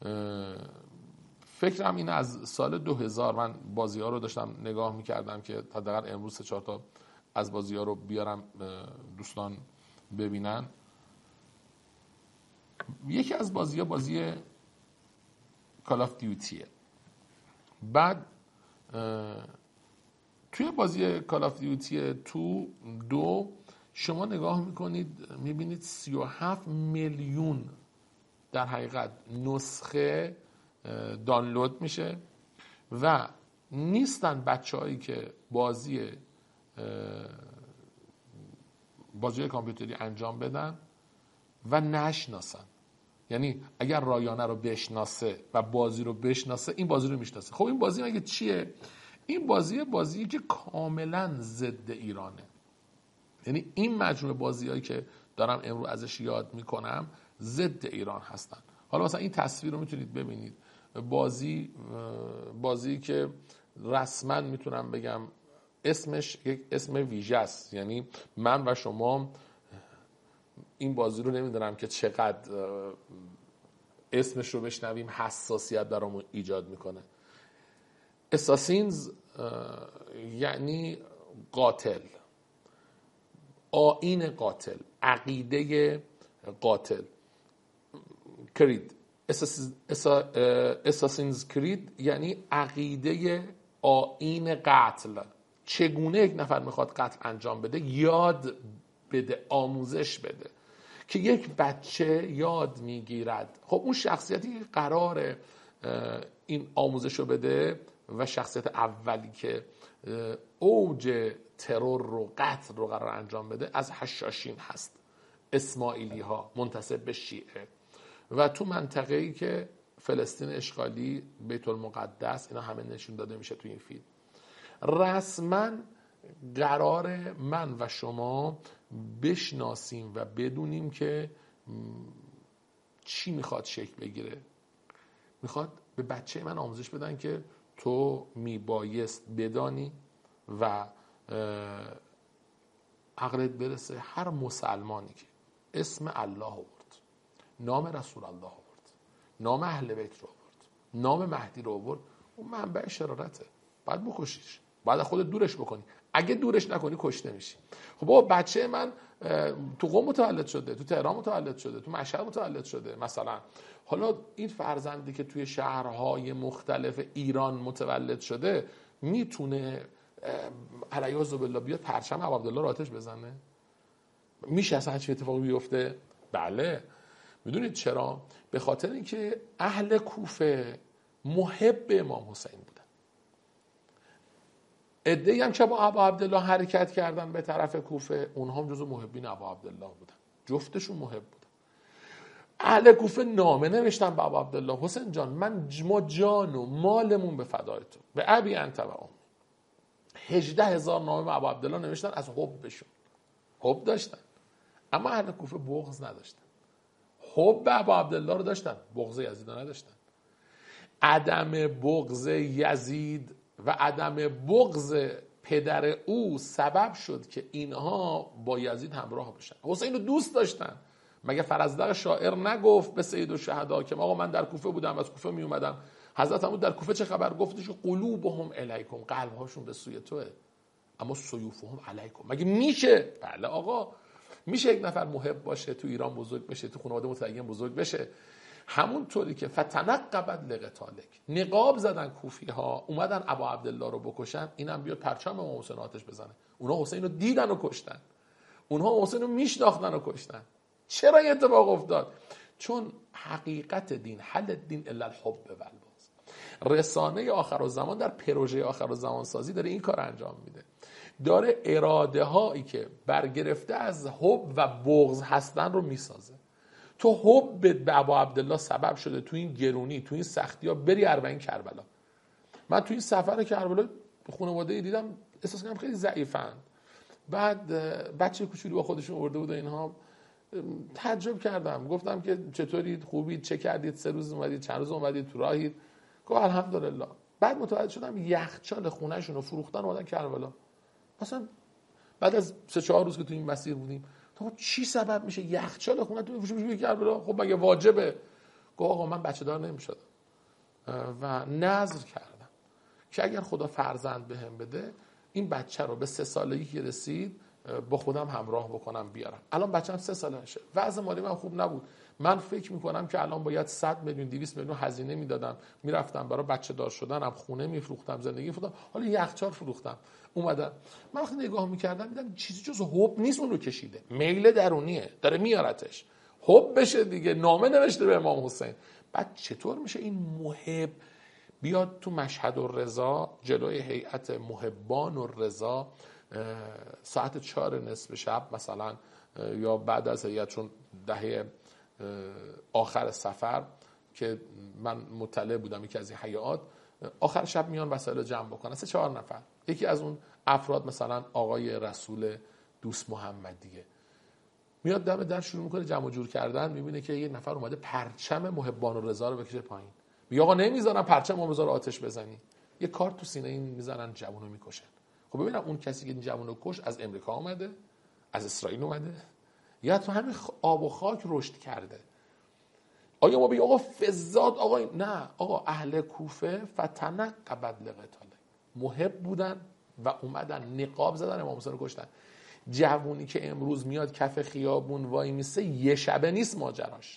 فکرم این از سال 2000 من بازی ها رو داشتم نگاه میکردم که حداقل امروز 3-4 تا از بازی ها رو بیارم دوستان ببینن. یکی از بازی ها بازی کال آف دیوتیه. بعد توی بازی کال آف دیوتی 2 شما نگاه میکنید میبینید 37 میلیون در حقیقت نسخه دانلود میشه و نیستن بچه‌هایی که بازی کامپیوتری انجام بدن و نشناسن. یعنی اگر رایانه رو بشناسه و بازی رو بشناسه این بازی رو میشناسه. خب این بازی مگه چیه؟ این بازی که کاملا ضد ایرانه. یعنی این مجموعه بازیایی که دارم امروز ازش یاد میکنم ضد ایران هستن. حالا مثلا این تصویر رو میتونید ببینید. بازی که رسما میتونم بگم اسمش یک اسم ویژه است. یعنی من و شما این بازی رو نمیدونم که چقدر اسمش رو بشنویم حساسیت برامون ایجاد میکنه. اساسینز یعنی قاتل، آیین قاتل، عقیده قاتل. کرید، اساسینز کرید یعنی عقیده آیین قتل. چگونه یک نفر میخواد قتل انجام بده؟ یاد بده، آموزش بده که یک بچه یاد میگیرد. خب اون شخصیتی که قراره این آموزش رو بده و شخصیت اولی که اوج ترور رو، قتل رو قرار انجام بده، از حشاشین هست، اسماعیلی ها منتسب به شیعه و تو منطقه‌ای که فلسطین اشغالی، بیت المقدس، اینا همه نشون داده میشه توی این فیلم. رسما قرار من و شما بشناسیم و بدونیم که چی میخواد شکل بگیره. میخواد به بچه من آموزش بدن که تو میبایست بدانی و عقلت برسه هر مسلمانی که اسم الله آورد، نام رسول الله آورد، نام اهل بیت رو آورد، نام مهدی رو آورد، اون منبع شرارته، باید بکشیش، باید خودت دورش بکنی. اگه دورش نکنی کشته میشی. خب بابا بچه من تو قم متولد شده، تو تهران متولد شده، تو مشهد متولد شده مثلا، حالا این فرزندی که توی شهرهای مختلف ایران متولد شده میتونه علیه بالله بیاد پرچم ابوعبدالله رو آتش بزنه؟ میشه اصلا چه اتفاقی بیفته؟ بله. میدونید چرا؟ به خاطر اینکه اهل کوفه محب امام حسین بودن. عده‌ای هم که با ابوعبدالله حرکت کردن به طرف کوفه، اونها هم جزو محبین ابوعبدالله بودن، جفتشون محب بودن. اهل کوفه نامه نوشتن به ابوعبدالله: حسین جان، ما جان و مالمون به فدای تو، به ابی انت و امی. 18,000 نامه به ابوعبدالله نوشتن از حبشون. حب داشتن، اما اهل کوفه بغض نداشتن. حب به ابوعبدالله رو داشتن، بغض یزید رو نداشتن. عدم بغض یزید و عدم بغض پدر او سبب شد که اینها با یزید همراه بشن. حسین رو دوست داشتن. مگه فرزدق شاعر نگفت به سید الشهدا که آقا من در کوفه بودم، از کوفه می اومدم، حضرت عمو در کوفه چه خبر؟ گفتش قلوبهم الیکم، قلبهاشون به سوی توه، اما سیوفهم علیکم. مگه میشه؟ بله آقا، میشه یک نفر محب باشه، تو ایران بزرگ بشه، تو خانواده متدین بزرگ بشه. همونطوری که فتنقبت لقتالک، نقاب زدن کوفی ها، اومدن ابوعبدالله رو بکشن، اینم بیاد پرچم امام حسین آتش بزنه. اونها حسین رو دیدن و کشتن، اونها حسین رو میشناختن و کشتن. چرا این اتفاق افتاد؟ چون حقیقت دین، حل دین الا الحب والبغض. رسانه آخرالزمان در پروژه آخرالزمان سازی داره این کار انجام میده، داره اراده هایی که برگرفته از حب و بغض هستن رو میسازه. تو حبت به ابوعبدالله سبب شده تو این گرونی، تو این سختی ها بری اربعین کربلا. من تو این سفر کربلا خانواده دیدم احساس کنم خیلی ضعیفن. بعد بچه کوچولو با خودشون آورده بود اینها، تعجب کردم، گفتم که چطورید، خوبید، چه کردید، 3 روز اومدید، چند روز اومدید، تو راهید؟ گفت الحمدلله. بعد متوجه شدم یخچال خونه‌شون رو فروختن اومدن کربلا. مثلا بعد از 3-4 روز که تو این مسیر بودیم، تو چی سبب میشه یخچال خونه تو میفروشی کربلا؟ خب مگه واجبه؟ گفت آقا من بچه دار نمیشدم و نذر کردم که اگر خدا فرزند بهم بده، این بچه رو به 3 سالگی که رسید با خودم همراه بکنم بیارم. الان بچه‌م 3 سالشه، وضع مالی من خوب نبود. من فکر میکنم که الان باید 100 میلیون 200 میلیون هزینه میدادم، میرفتم برای بچه دار شدنم خونه میفروختم، زندگی میفروختم، حالا یخچال فروختم اومدم. من وقتی نگاه میکردم دیدم چیزی جز حب نیست اون رو کشیده، میل درونیه، داره میارتش. حب بشه دیگه، نامه نوشته به امام حسین. بعد چطور میشه این محب بیاد تو مشهد الرضا جلوی هیئت محبان الرضا ساعت 4 نصف شب مثلا، یا بعد از هیئت، چون دهه آخر سفر که من مطلع بودم یکی از این هیئات، آخر شب میان وسایل جمع بکنن، 3-4 نفر. یکی از اون افراد مثلا آقای رسول دوست محمدیه، میاد دم در شروع میکنه جمع جور کردن، میبینه که یه نفر اومده پرچم محبان الرضا رو بکشه پایین. میگه آقا نمیذارم پرچم محبان الرضا رو آتش بزنی. یه کارت تو سینه این میزنن، جوونو میکشن. خب ببینم اون کسی که این جوونو کش از امریکا اومده، از اسرائیل اومده، یا تو همین آب و خاک رشد کرده. آیا ما بگیم آقا فزاد آقا نه آقا اهل کوفه فتنقبت لقتاله، محب بودن و اومدن نقاب زدن امام حسین رو کشتن. جوونی که امروز میاد کف خیابون وای میسه یه شبه نیست ماجراش.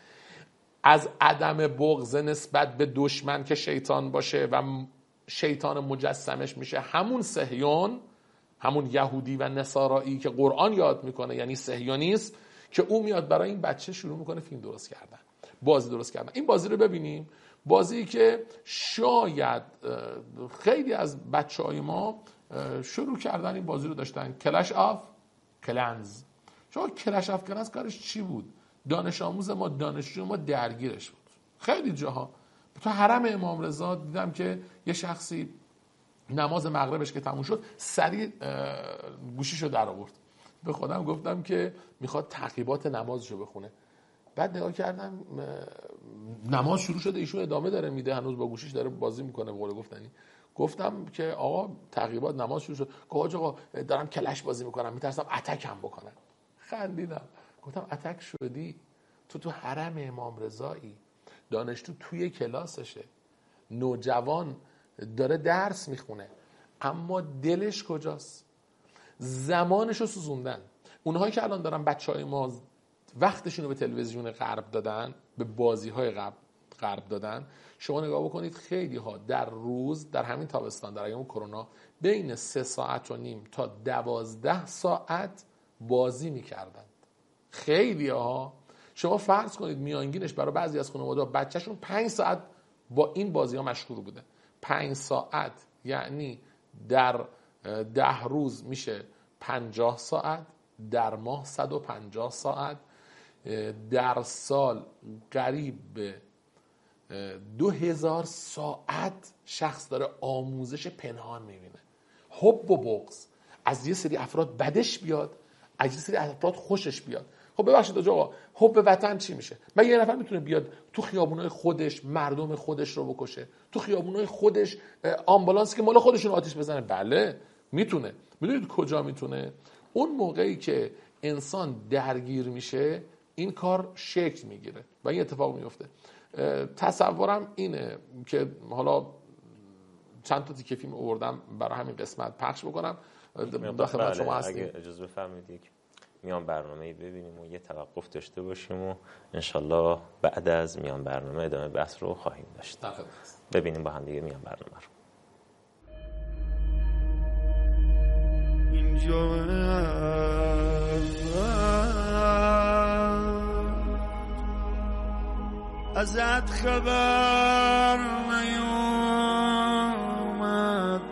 از عدم بغض نسبت به دشمن که شیطان باشه و شیطان مجسمش میشه همون صهیون، همون یهودی و نصارایی که قرآن یاد میکنه، یعنی صهیونیست، که او میاد برای این بچه شروع میکنه فیلم درست کردن، بازی درست کردن. این بازی رو ببینیم، بازی که شاید خیلی از بچهای ما شروع کردن این بازی رو داشتن، کلش آف کلنز. شما کلش آف کلنز کارش چی بود؟ دانش آموز ما، دانشجو ما درگیرش بود. خیلی جاها تو حرم امام رضا دیدم که یه شخصی نماز مغربش که تموم شد سریع گوشیشو در آورد. به خودم گفتم که میخواد تعقیبات نمازشو بخونه. بعد نگاه کردم نماز شروع شده، ایشون ادامه داره میده، هنوز با گوشیش داره بازی میکنه به قول گفتنی. گفتم که آقا تعقیبات نماز شروع شد. گفت آقا دارم کلش بازی میکنم، میترسم اتک هم بکنم. خندیدم. گفتم اتک شدی؟ تو حرم امام رضایی، دانشجو توی کلاسشه، نوجوان داره درس میخونه، اما دلش کجاست؟ زمانشو سوزوندن. اونهایی که الان دارن بچهای ما وقتشون رو به تلویزیون غرب دادن، به بازی‌های غرب دادن، شما نگاه بکنید خیلی ها در روز، در همین تابستان در ایام کرونا، بین 3.5 ساعت تا 12 ساعت بازی میکردن. خیلی ها، شما فرض کنید میانگینش برای بعضی از خانواده‌ها بچه‌شون 5 ساعت با این بازی‌ها مشغول بوده. 5 ساعت یعنی در 10 روز میشه 50 ساعت، در ماه 150 ساعت، در سال قریب به 2000 ساعت شخص داره آموزش پنهان میبینه. حب و بغض، از یه سری افراد بدش بیاد، از یه سری افراد خوشش بیاد. خب ببخشید آقا، حب وطن چی میشه؟ من یه نفر میتونه بیاد تو خیابونای خودش مردم خودش رو بکشه، تو خیابونای خودش آمبولانسی که مال خودشون آتش بزنه؟ بله میتونه. میدونید کجا میتونه؟ اون موقعی که انسان درگیر میشه این کار شکل میگیره و این اتفاق میفته. تصورم اینه که حالا چند تا تیکه فیلم آوردم برای همین قسمت پخش بکنم داخل شما هستیم. اگه اجازه بفرمایید میان برنامه‌ای ببینیم و یه توقف داشته باشیم و انشالله بعد از میان برنامه ادامه بحث رو خواهیم داشت. ببینیم با هم دیگه میان برنامه رو. اینجا ازت خبر نیومد،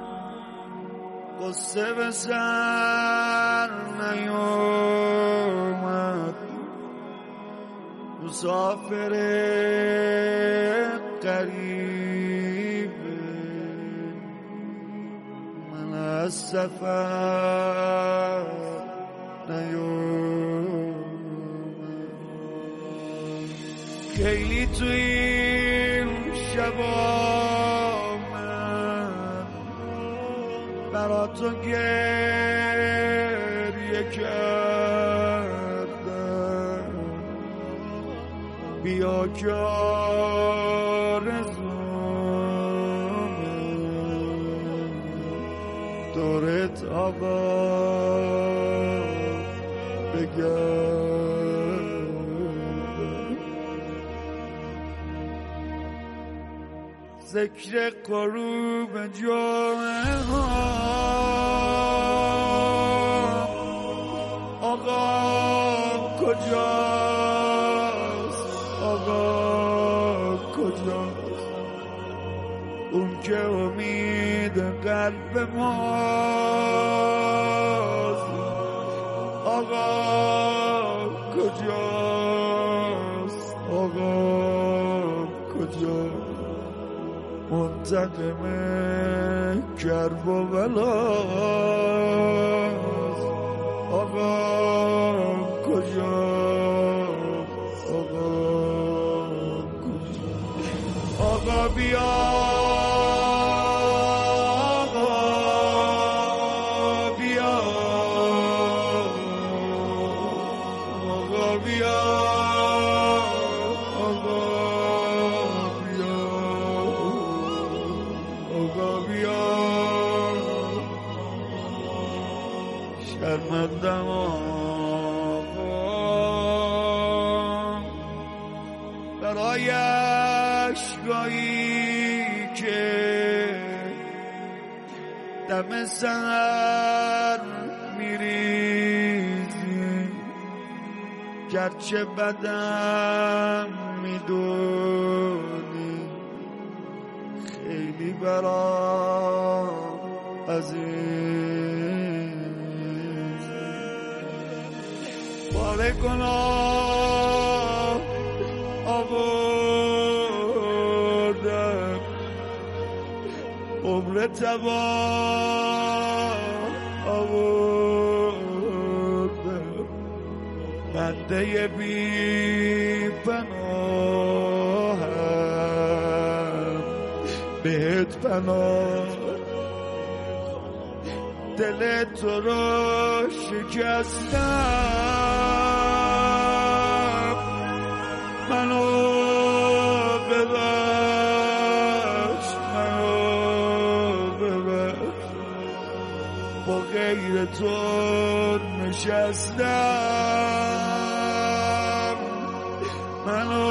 قصه به سر نیومد، مسافر غریب من از سفر نیومد. خیلی تو این شبا من برا تو گریه کردم، بیا که آرزومه دورت آباد بگرد. ذکر غروب جمعه ها آقا کجاست؟ آقا کجاست؟ اون که امید قلب ماست. آقا کجاست؟ آقا کجاست؟ منتقم کرب و بلاست. آقا کجاست؟ آقا کجاست؟ آقا بیا، آقا بیا، آقا بیا، شرمندم برای اشکایی که دم سحر میریزی، گرچه بدم میدونی خیلی برام عزیز. بار گناه آوردم، عمر تباه آوردم، بنده بی پناهم بهت پناه. دل تو رو شکستم، منو ببخش، منو ببخش. با غیر تو نشستم، منو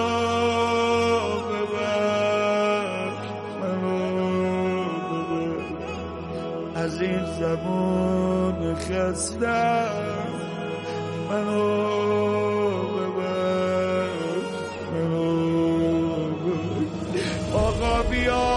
ببخش، منو ببخش. از این زمان خستم، منو ببخش، منو ببخش. آقا بیا،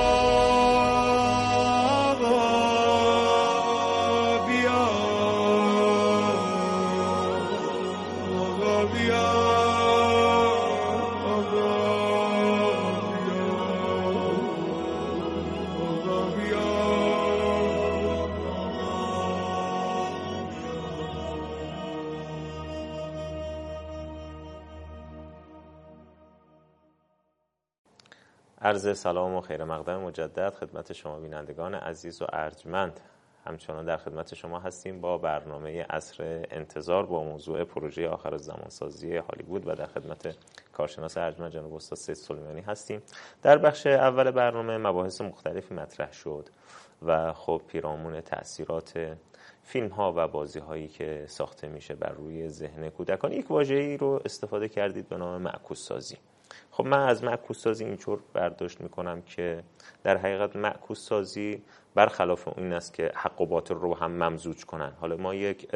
عرض سلام و خیر مقدم مجدد خدمت شما بینندگان عزیز و ارجمند. همچنان در خدمت شما هستیم با برنامه عصر انتظار با موضوع پروژه آخرالزمان سازی هالیوود و در خدمت کارشناس ارجمند جناب استاد سید سلیمانی هستیم. در بخش اول برنامه مباحث مختلفی مطرح شد و خب پیرامون تأثیرات فیلم ها و بازی هایی که ساخته میشه بر روی ذهن کودکان یک واژه‌ای رو استفاده کردید به نام معکوس سازی. خب من از معکوس سازی اینطور برداشت میکنم که در حقیقت معکوس سازی برخلاف این است که حق و باطل رو هم ممزوج کنن. حالا ما یک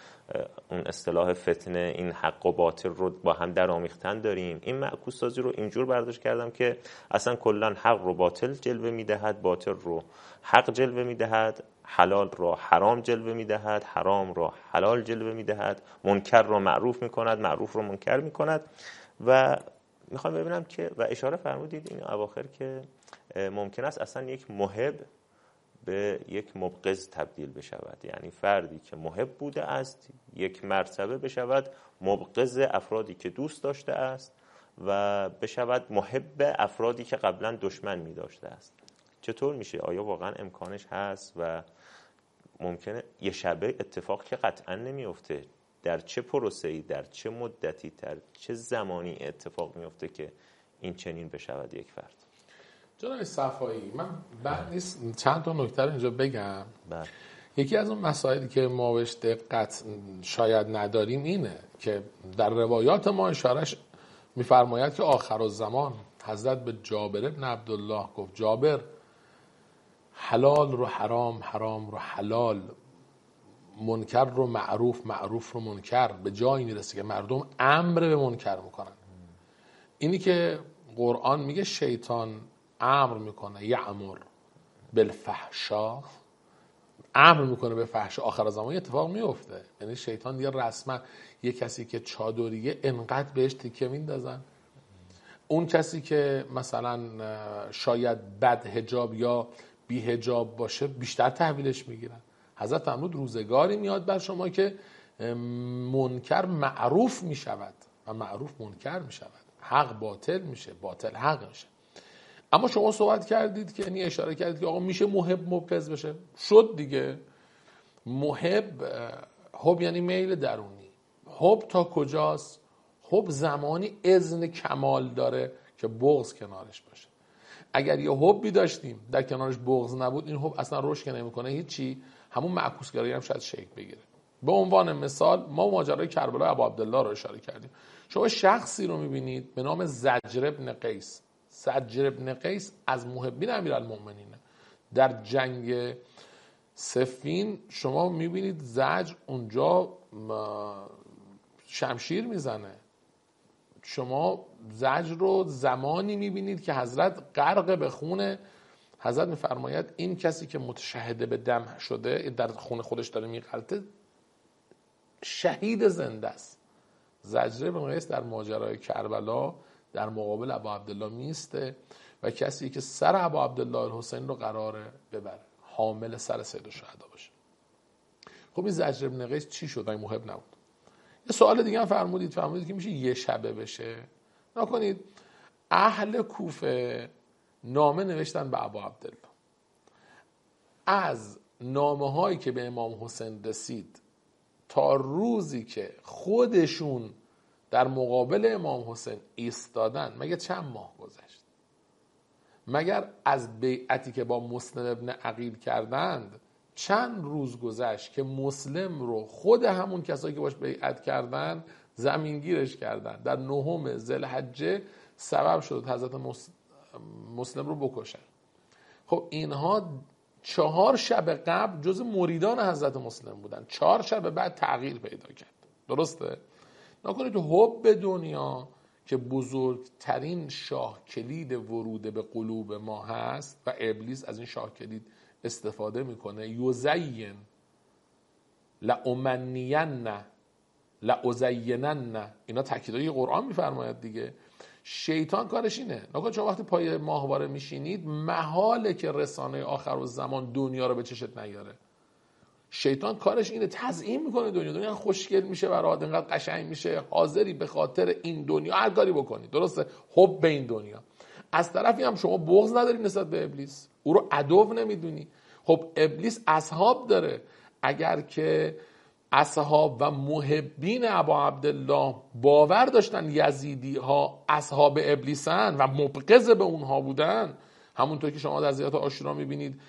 اون اصطلاح فتنه، این حق و باطل رو با هم در آمیختن داریم. این معکوس سازی رو اینجور برداشت کردم که اصلا کلا حق رو باطل جلوه میدهد، باطل رو حق جلوه میدهد، حلال را حرام جلوه میدهد، حرام را حلال جلوه میدهد، منکر را معروف میکند، معروف را منکر میکند. و میخوام ببینم که و اشاره فرمودید این اواخر که ممکن است اصلا یک محب به یک مبغض تبدیل بشود، یعنی فردی که محب بوده است یک مرتبه بشود مبغض افرادی که دوست داشته است و بشود محب افرادی که قبلا دشمن می داشته است. چطور میشه؟ آیا واقعا امکانش هست و ممکنه یه شبه اتفاق که قطعا نمیفته؟ در چه پروسه‌ای، در چه مدتی، در چه زمانی اتفاق میفته که این چنین بشود یک فرد؟ جناب صفایی، من بعد نیست چند تا نکته رو اینجا بگم. بله. یکی از اون مسائلی که ما بهش دقت شاید نداریم اینه که در روایات ما اشارهش میفرماید که آخرالزمان حضرت به جابر بن عبدالله گفت جابر، حلال رو حرام، حرام رو حلال، منکر رو معروف، معروف رو منکر، به جایی میرسه که مردم امر به منکر میکنن. اینی که قرآن میگه شیطان امر میکنه، یأمر بالفحشا، امر میکنه به فحشا، آخر زمان اتفاق میفته. یعنی شیطان دیگه رسما یه کسی که چادریه انقدر بهش تیکه میندازن، اون کسی که مثلا شاید بد حجاب یا بی حجاب باشه بیشتر تحویلش میگیرن. حضرت فرمود روزگاری میاد بر شما که منکر معروف میشود و معروف منکر میشود، حق باطل میشه، باطل حق میشه. اما شما صحبت کردید که یعنی اشاره کردید که آقا میشه محب مبغض بشه. شد دیگه. محب، حب یعنی میل درونی. حب تا کجاست؟ حب زمانی اذن کمال داره که بغض کنارش باشه. اگر یه حبی داشتیم در کنارش بغض نبود، این حب اصلا رشد نمیکنه، هیچی، همون معکوسگرایی هم شاید شکل بگیره. به عنوان مثال ما ماجرای کربلای ابو عبدالله رو اشاره کردیم. شما شخصی رو میبینید به نام زجر بن قیس. زجر بن قیس از محبین امیرالمومنینه. در جنگ صفین شما میبینید زجر اونجا شمشیر میزنه. شما زجر رو زمانی میبینید که حضرت غرق به خونه. حضرت میفرماید این کسی که متشهد به دم شده در خون خودش داره میغلطه شهید زنده است. زجر بن قیس در ماجرای کربلا در مقابل ابو عبدالله میسته و کسی که سر ابو عبدالله الحسین رو قراره ببره، حامل سر سید الشهدا باشه. خب این زجر بن قیس چی شد؟ این محب نبود. یه سوال دیگه هم فرمودید که میشه یه شبه بشه. نکنید اهل کوفه نامه نوشتن به ابو عبدالله. از نامه هایی که به امام حسین رسید تا روزی که خودشون در مقابل امام حسین ایستادن مگر چند ماه گذشت؟ مگر از بیعتی که با مسلم ابن عقیل کردند چند روز گذشت که مسلم رو خود همون کسایی که باش بیعت کردن زمینگیرش کردن؟ در 9 ذوالحجه سبب شد حضرت مسلم رو بکشن. خب اینها 4 شب قبل جز مریدان حضرت مسلم بودن، 4 شب بعد تغییر پیدا کرد. درسته؟ نکنید حب دنیا که بزرگترین شاه کلید ورود به قلوب ما هست و ابلیس از این شاه کلید استفاده میکنه. یزین لامنین لازینن، اینا تاکیدای قرآن میفرماید دیگه. شیطان کارش اینه. نکنید شما وقتی پای ماهواره میشینید محاله که رسانه آخرالزمان دنیا رو به چشت نیاره. شیطان کارش اینه، تزیین میکنه دنیا خوشگل میشه برات، اینقدر قشنگ میشه، حاضری به خاطر این دنیا هر کاری بکنی. درسته؟ حب به این دنیا. از طرفی هم شما بغض نداری نسبت به ابلیس، او رو عدو نمیدونی. خب ابلیس اصحاب داره. اگر که اصحاب و محبین ابا عبدالله باور داشتن یزیدی ها اصحاب ابلیسن و مبغض به اونها بودن، همونطور که شما در زیارت عاشورا میبینید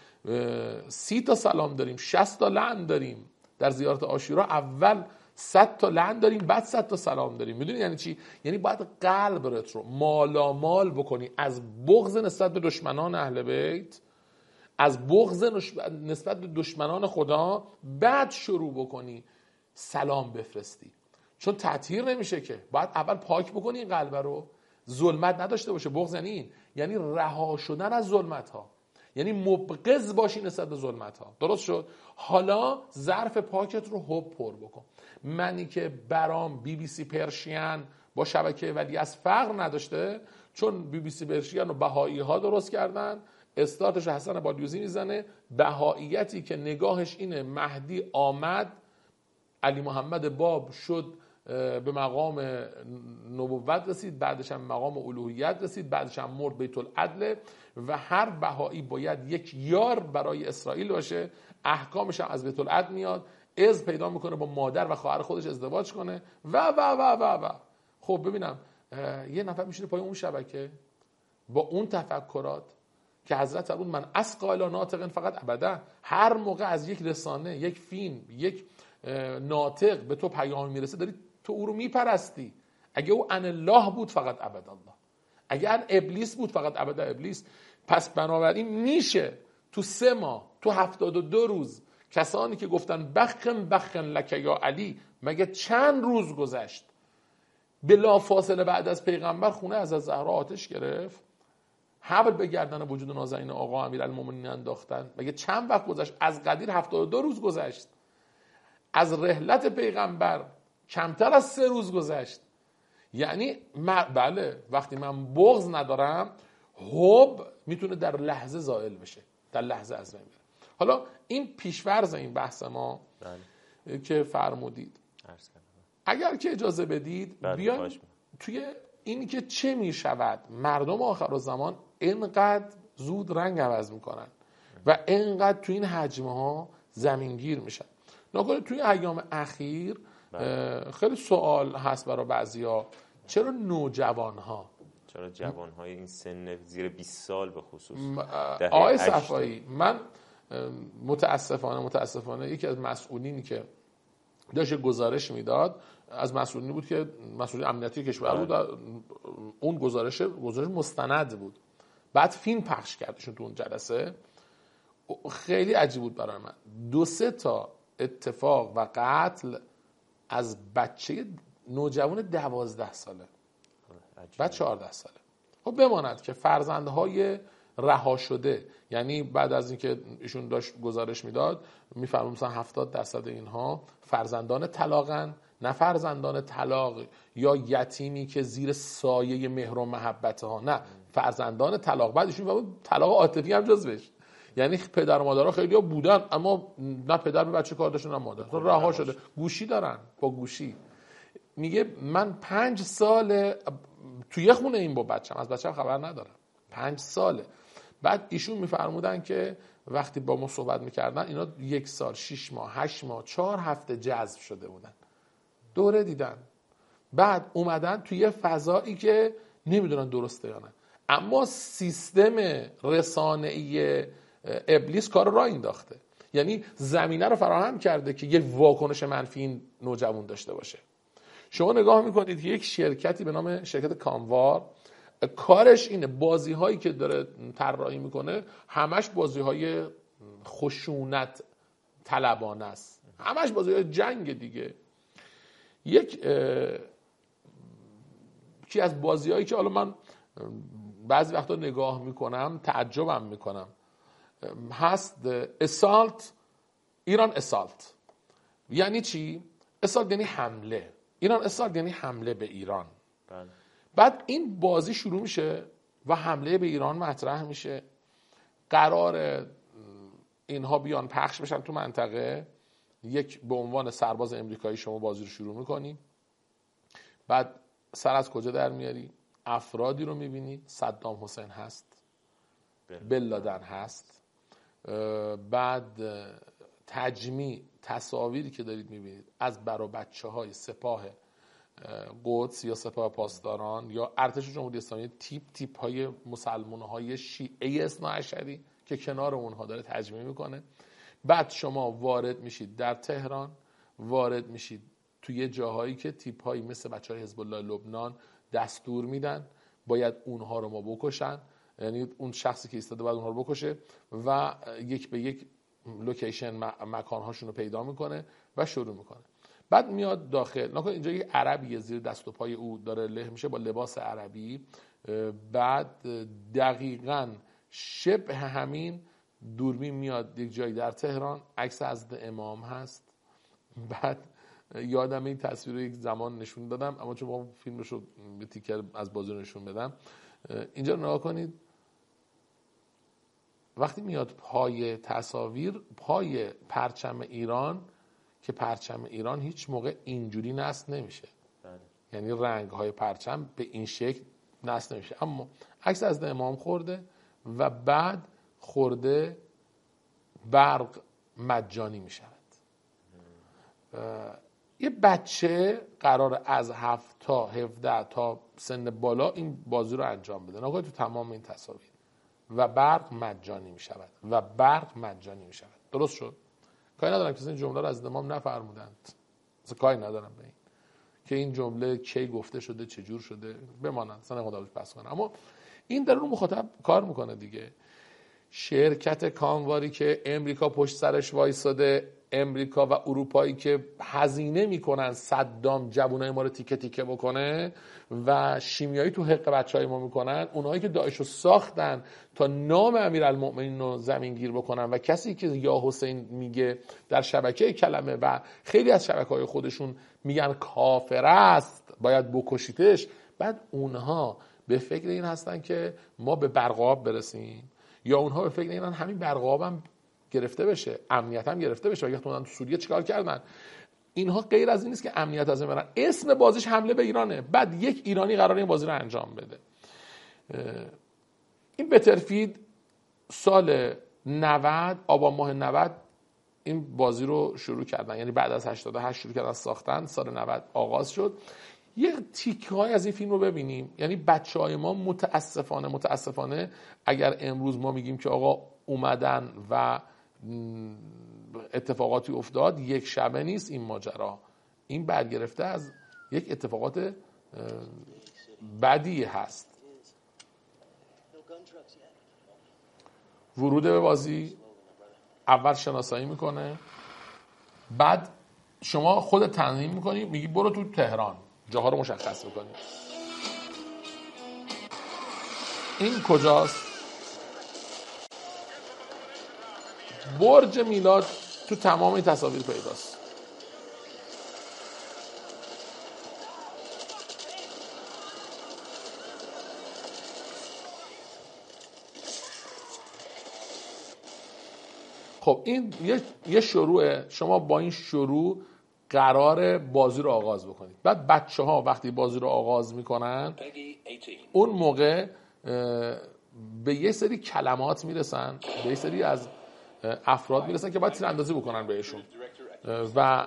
30 تا سلام داریم، 60 تا لعن داریم. در زیارت عاشورا اول 100 تا لعن داریم، بعد 100 تا سلام داریم. میدونی یعنی چی؟ یعنی باید قلبت رو مالامال بکنی از بغض نسبت به دشمنان اهل بیت، از بغض نسبت به دشمنان خدا، بعد شروع بکنی سلام بفرستی. چون تطهیر نمیشه که، باید اول پاک بکنی این قلب رو، ظلمت نداشته باشه. بغض یعنی این، یعنی رها شدن از ظلمت ها، یعنی مبغض باشی نسبت به ظلمت ها. درست شد؟ حالا ظرف پاکت رو حب پر بکن. منی که برام BBC پرشین با شبکه ولی از فقر نداشته، چون BBC پرشین رو بهایی ها درست کردن، استارتش حسن بادیوزی میزنه، بهاییتی که نگاهش اینه مهدی آمد، علی محمد باب شد به مقام نبوت رسید، بعدش هم مقام الوهیت رسید، بعدش هم مرد بیت العدل و هر بهایی باید یک یار برای اسرائیل باشه. احکامش هم از بیت العدل میاد، از پیدا میکنه با مادر و خواهر خودش ازدواج کنه و و و و و. خب ببینم یه نفر میشینه پای اون شبکه با اون تفکرات که حضرت فرمود من اسقال ناطق فقط ابدا. هر موقع از یک رسانه، یک فیلم، یک ناطق به تو پیام میرسه، داری تو او رو میپرستی. اگه او ان الله بود فقط ابدا الله، اگه ان ابلیس بود فقط ابدا ابلیس. پس بنابراین میشه تو 3 ماه، تو 72 روز کسانی که گفتن بخن لک یا علی، مگه چند روز گذشت بلا فاصله بعد از پیغمبر خونه از زهرا آتش گرفت، حبل به گردن وجود نازنین آقا امیرالمومنین انداختن؟ مگه چند وقت گذشت؟ از قدیر 72 روز گذشت. از رحلت پیغمبر کمتر از 3 روز گذشت. یعنی بله وقتی من بغض ندارم، حب میتونه در لحظه زائل بشه، در لحظه از بین بره. حالا این پیش‌فرض این بحث ما که فرمودید، اگر که اجازه بدید بیایم توی اینی که چه میشود مردم آخرالزمان اینقدر زود رنگ عوض میکنن و اینقدر توی این حجمه ها زمینگیر میشن. نکنید توی ایام اخیر خیلی سوال هست برای بعضیا، چرا نوجوان ها، چرا جوان های این سن زیر 20 سال به خصوص آقای صفایی، من متاسفانه یکی از مسئولینی که داشت گزارش میداد از مسئولینی بود که مسئول امنیتی کشور بود. اون گزارش مستند بود. بعد فیلم پخش کردشون تو اون جلسه. خیلی عجیب بود برای من. 2-3 تا اتفاق و قتل از بچه نوجوان 12 ساله بعد 14 ساله. خب بماند که فرزندهای رها شده، یعنی بعد از اینکه ایشون داشت گزارش میداد میفرمون مثلا 70% اینها فرزندان طلاقن، نه فرزندان طلاق یا یتیمی که زیر سایه مهر و محبت ها، نه فرزندان طلاق. بعد ایشون میفرمون طلاق عاطفی هم جزوش، یعنی پدر و مادرها خیلی ها بودن اما نه پدر به بچه کار داشتن نه مادر، رها شده، گوشی دارن، با گوشی. میگه من 5 سال توی خونه این با بچم، از بچم خبر ندارم، 5 ساله. بعد ایشون میفرمودن که وقتی با ما صحبت میکردن اینا 1 سال 6 ماه 8 ماه 4 هفته جذب شده بودن، دوره دیدن، بعد اومدن توی فضایی که نمیدونن درسته یا نه. اما سیستم رسانه‌ای ابلیس کار را انداخته، یعنی زمینه رو فراهم کرده که یک واکنش منفی این نوجوان داشته باشه. شما نگاه میکنید که یک شرکتی به نام شرکت کانوار کارش اینه بازی هایی که داره طراحی میکنه همش بازی های خشونت طلبانه است، همش بازی های جنگ دیگه. یکی از بازی هایی که حالا من بعضی وقتا نگاه میکنم تعجبم میکنم هست اسالت ایران. اسالت یعنی چی؟ اسالت یعنی حمله، ایران اسالت یعنی حمله به ایران. بعد این بازی شروع میشه و حمله به ایران مطرح میشه، قرار اینها بیان پخش بشن تو منطقه. یک به عنوان سرباز امریکایی شما بازی رو شروع میکنی، بعد سر از کجا در میاری؟ افرادی رو میبینی، صدام حسین هست، بن لادن هست، بعد تجمیع تصاویری که دارید میبینید از برا بچه های سپاه قدس یا سپاه پاسداران یا ارتش جمهوری اسلامی، تیپ های مسلمان های شیعه اثناعشری که کنار اونها داره تجمیع میکنه. بعد شما وارد میشید در تهران، وارد میشید توی جاهایی که تیپ هایی مثل بچه های حزب الله لبنان دستور میدن باید اونها رو ما بکشن، یعنی اون شخصی که ایستاده باید اونها رو بکشه و یک به یک لوکیشن مکانهاشون رو پیدا میکنه و شروع میکنه. بعد میاد داخل، نکنه اینجا یک عربی زیر دست و پای او داره له میشه با لباس عربی. بعد دقیقاً شبه همین دوربین میاد یک جایی در تهران، عکس حضرت امام هست. بعد یادم این تصویر رو یک زمان نشون دادم اما چون با فیلمش رو به تیکر از بازی نشون بدم، اینجا نگاه کنید وقتی میاد پای تصاویر، پای پرچم ایران، که پرچم ایران هیچ موقع اینجوری نصب نمیشه، یعنی رنگ های پرچم به این شکل نصب نمیشه، اما عکس از امام خورده و بعد خورده برق مجانی میشود. یه بچه قرار از 7 تا 17 تا سن بالا این بازی رو انجام بده، نگاه تو تمام این تصاویر، و برق مجانی میشود و برق مجانی میشود. درست شد؟ کاری ندارم که این جمله رو از امام نفرمودند، اصلا کاری ندارم به این که این جمله کی گفته شده، چجور شده، بماند اصلا خدا روش بس کنه. اما این در رو مخاطب کار میکنه دیگه. شرکت کانواری که امریکا پشت سرش وایساده، امریکا و اروپایی که هزینه میکنن صدام جوانای ما رو تیکه تیکه بکنه و شیمیایی تو حق بچهای ما میکنن، اونایی که داعش رو ساختن تا نام امیرالمؤمنین رو زمینگیر بکنن و کسی که یا حسین میگه در شبکه کلمه و خیلی از شبکه‌های خودشون میگن کافر است باید بکشیدش، بعد اونها به فکر این هستن که ما به برقاب برسیم، یا اونها به فکر اینن همین برقاب هم گرفته بشه، امنیت هم گرفته بشه. اگه تو سوریه چیکار کردن؟ اینها غیر از این نیست که امنیت از این برن، اسم بازیش حمله به ایرانه. بعد یک ایرانی قراره این بازی رو انجام بده. این بترفید سال 90 آبان ماه 90 این بازی رو شروع کردن، یعنی بعد از 88 شروع کردن ساختن، سال 90 آغاز شد. یه تیکه‌ای از این فیلم رو ببینیم. یعنی بچه‌های ما متاسفانه اگر امروز ما میگیم که آقا اومدن و اتفاقاتی افتاد، یک شبه نیست این ماجرا. این برگرفته از یک اتفاقات بدی هست. ورود به بازی اول شناسایی میکنه، بعد شما خود تنظیم میکنی، میگی برو تو تهران، جاها رو مشخص میکنی. این کجاست؟ برج میلاد تو تمام این تصاویر پیداست. خب این یه شروعه. شما با این شروع قرار بازی رو آغاز بکنید. بعد بچه ها وقتی بازی رو آغاز میکنن اون موقع به یه سری کلمات میرسن، به یه سری از افراد میرسن که باید تیراندازی بکنن بهشون. و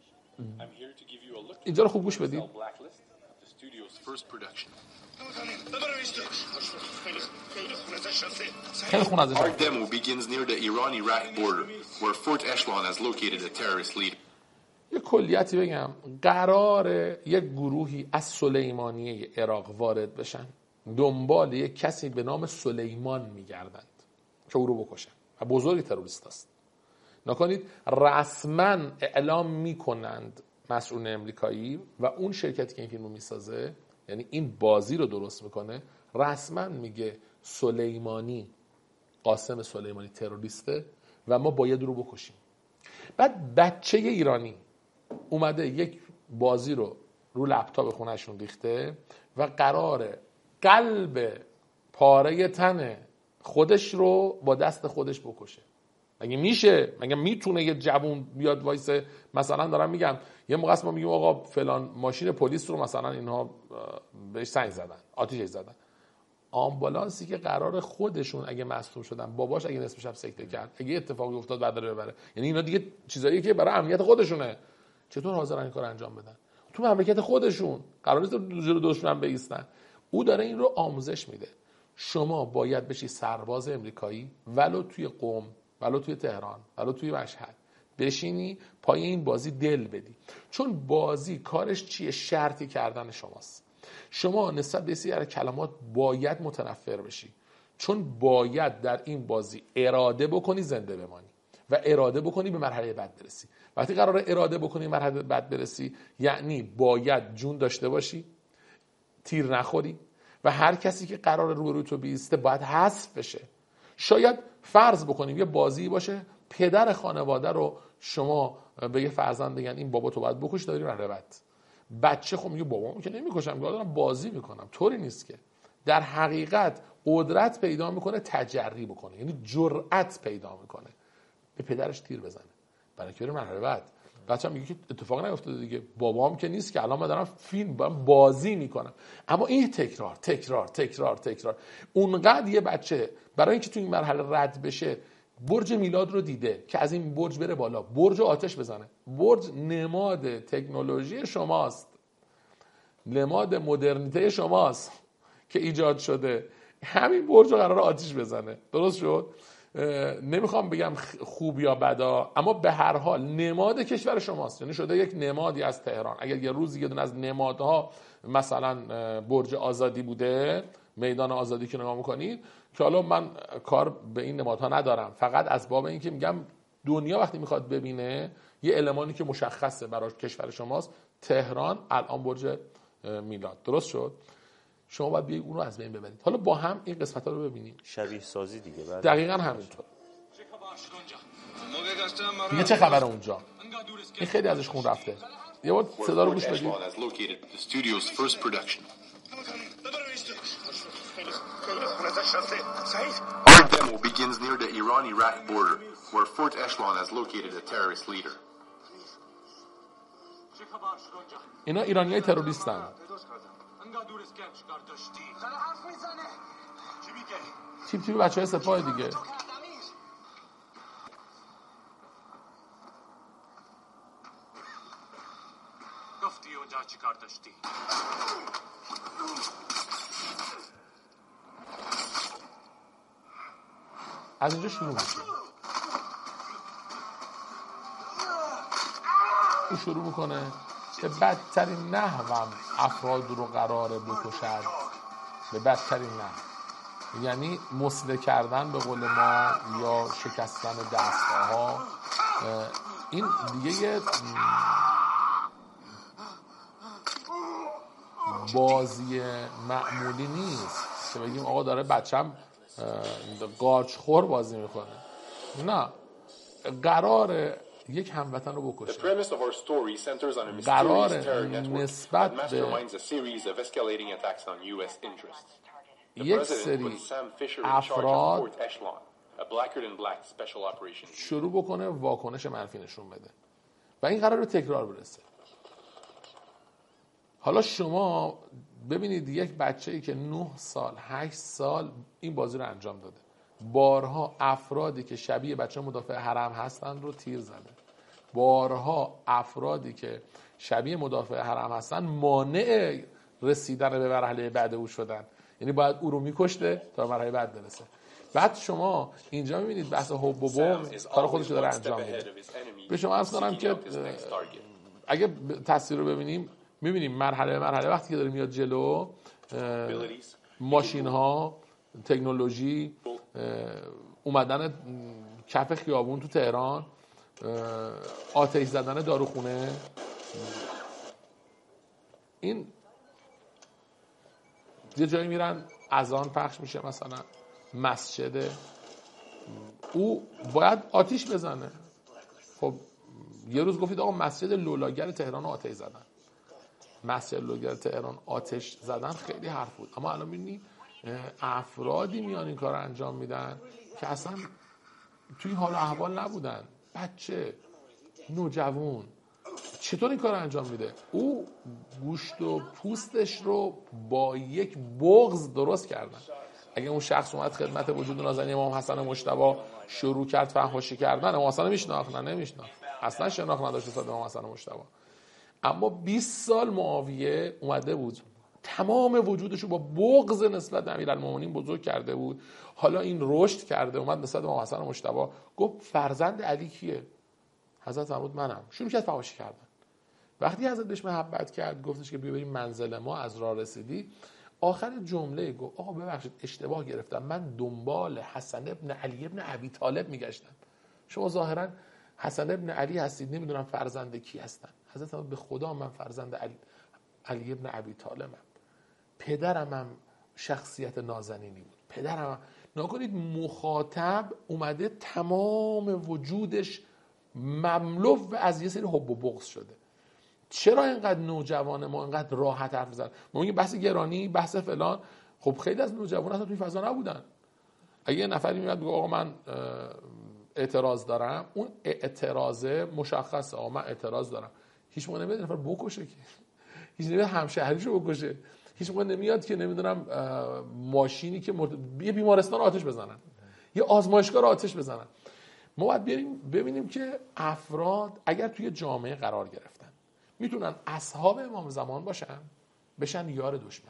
اینجا رو خوب گوش بدید. خیلی خون ازش. Our demo begins near the Iran-Iraq border, where Fort Echelon has located a terrorist leader. یه کلیتی بگم. قراره یک گروهی از سلیمانیه عراق وارد بشن، دنبال یک کسی به نام سلیمان میگردند که او رو بکشن و بزرگ تروریست است. نکنید رسما اعلام میکنند مسئول امریکایی و اون شرکتی که این فیلمو میسازه، یعنی این بازی رو درست میکنه، رسما میگه سلیمانی، قاسم سلیمانی تروریسته و ما باید رو بکشیم. بعد بچه ایرانی اومده یک بازی رو لپتاپ خونهشون ریخته و قراره قلب پاره تن خودش رو با دست خودش بکشه. مگه میشه؟ مگه میتونه یه جوون بیاد وایسه؟ مثلا دارم میگم یه موقع ما میگیم آقا فلان ماشین پلیس رو مثلا اینها بهش سنگ زدن، آتیش زدن. آمبولانسی که قرار خودشون اگه مصدوم شدن، باباش اگه نصف شب سکته کرد، اگه اتفاقی افتاد بعد داره ببره، یعنی اینا دیگه چیزایی که برای امنیت خودشونه، چطور حاضرن این کار انجام بدن؟ تو مملکت خودشون قرار نیست جلوی دشمن بایستن. او داره این رو آموزش میده. شما باید بشی سرباز امریکایی، ولو توی قم، ولو توی تهران، ولو توی مشهد، بشینی پای این بازی دل بدی. چون بازی کارش چیه؟ شرطی کردن شماست. شما نسبت به سری کلمات باید متنفر بشی، چون باید در این بازی اراده بکنی زنده بمانی و اراده بکنی به مرحله بعد برسی. وقتی قراره اراده بکنی مرحله بعد برسی، یعنی باید جون داشته باشی، تیر نخوری و هر کسی که قراره روبروی تو بیسته باید حذف بشه. شاید فرض بکنیم یه بازی باشه پدر خانواده رو شما به یه فرزند بگن این بابا تو باید بکش، داری رهبت. بچه خب میگه بابام که نمیکشم، دارم بازی میکنم. طوری نیست که. در حقیقت قدرت پیدا میکنه تجری بکنه، یعنی جرأت پیدا میکنه به پدرش تیر بزنه برای که بره مرحله بعد. بچه‌م میگه که اتفاق نیفتاده دیگه، بابام که نیست که الان من دارم فیلم بازی میکنم. اما این تکرار تکرار تکرار تکرار، اونقدر یه بچه برای اینکه تو این مرحله رد بشه برج میلاد رو دیده که از این برج بره بالا، برج آتش بزنه. برج نماد تکنولوژی شماست، نماد مدرنیته شماست که ایجاد شده. همین برج رو قراره آتش بزنه. درست شد؟ نمیخوام بگم خوب یا بدا، اما به هر حال نماد کشور شماست، یعنی شده یک نمادی از تهران. اگر یه روز یه دونه از نمادها مثلا برج آزادی بوده، میدان آزادی که نگاه میکنید، که حالا من کار به این نمادها ندارم، فقط از باب این که میگم دنیا وقتی میخواد ببینه یه المانی که مشخصه برای کشور شماست، تهران الان برج میلاد. درست شد؟ شما باید بیایید اون رو از بین ببرید. حالا با هم این قسمت ها رو ببینیم. شبیه سازی دیگه. دقیقاً همینطور. دیگه چه خبره اونجا؟ این خیلی ازش خون رفته. یه بار صدا رو گوش بدید. Our demo begins near the Iran-Iraq border, where Fort Echelon has located a terrorist leader. اینا ایرانیای تروریستن. تیپ تیپ بچه های سپاه دیگه. گفتی اونجا چی کار داشتی؟ از اینجا شروع میشه. او شروع میکنه به بدترین نحوم افراد رو قراره بکشد، به بدترین نحو، یعنی مسله کردن به قول ما یا شکستن دستگاه‌ها. این دیگه یه بازی معمولی نیست که بگیم آقا داره بچم قارچخور بازی میکنه. نه، قرار یک هموطن رو بکشه. قرار نسبت به یک سری افراد شروع بکنه واکنش منفی نشون بده و این قرار به تکرار برسه. حالا شما ببینید یک بچه‌ای که 9 سال 8 سال این بازی رو انجام داده، بارها افرادی که شبیه بچه مدافع حرم هستن رو تیر زده، بارها افرادی که شبیه مدافع حرم هستن مانع رسیدن به مرحله بعد او شدن، یعنی باید او رو میکشته تا مرحله بعد برسه. بعد شما اینجا میبینید بحث حب و بغض کار خودش داره انجام میده. به شما عرض کنم که اگه تصویر رو ببینیم میبینیم مرحله به مرحله وقتی که داره میاد جلو، ماشین ها، تکنولوژی، اومدن کف خیابون تو تهران، آتش زدن داروخونه، این یه جایی میرن اذان پخش میشه مثلا مسجد، او باید آتش بزنه. خب یه روز گفتید آقا مسجد لولاگر تهران آتش زدن، مسجد لولاگر تهران آتش زدن خیلی حرف بود، اما الان میبینی افرادی میان این کار رو انجام میدن که اصلا توی حال و احوال نبودن. بچه نوجوان چطور این کار رو انجام میده؟ او گوشت و پوستش رو با یک بغض درست کردن. اگه اون شخص اومد خدمت وجود نازنین امام حسن مجتبی شروع کرد فحاشی کردن، امام حسن نمیشناخت، اصلا شناخت نداشت صد امام حسن مجتبی، اما 20 سال معاویه اومده بود تمام وجودش رو با بغض نسبت به امیرالمومنین بزرگ کرده بود. حالا این رشد کرده، اومد نسبت به امام حسن مجتبی گفت فرزند علی کیه؟ حضرت فرمود منم. شروع کرد فحاشی کردن. وقتی حضرت بهش محبت کرد گفتش که بیا بریم منزل ما، از راه رسیدی، آخر جمله گفت آقا ببخشید اشتباه گرفتم، من دنبال حسن ابن علی ابن ابی طالب میگشتم، شما ظاهرا حسن ابن علی هستید، نمیدونم فرزند کی هستن. حضرت فرمود به خدا من فرزند علی ابن ابی طالبم، پدرم هم شخصیت نازنینی بود، پدرم هم. نکنید مخاطب اومده تمام وجودش مملو از یه سری حب و بغض شده. چرا اینقدر نوجوان ما اینقدر راحت حرف میزنن؟ ما میگیم بحث گرانی، بحث فلان، خب خیلی از نوجوانان اصلا توی فضا نبودن. اگه یه نفری میاد بگه آقا من اعتراض دارم، اون اعتراضه مشخصه، آقا من اعتراض دارم، هیچ موقع نمیاد نفر بکشه که، هیچ نمیاد همشهریشو بکشه، هیچ موقع نمیاد که نمیدونم ماشینی که یه بیمارستان آتش بزنن، یه آزمایشگاه آتش بزنن. ما باید ببینیم که افراد اگر توی جامعه قرار گرفتن میتونن اصحاب امام زمان بشن یار دشمن.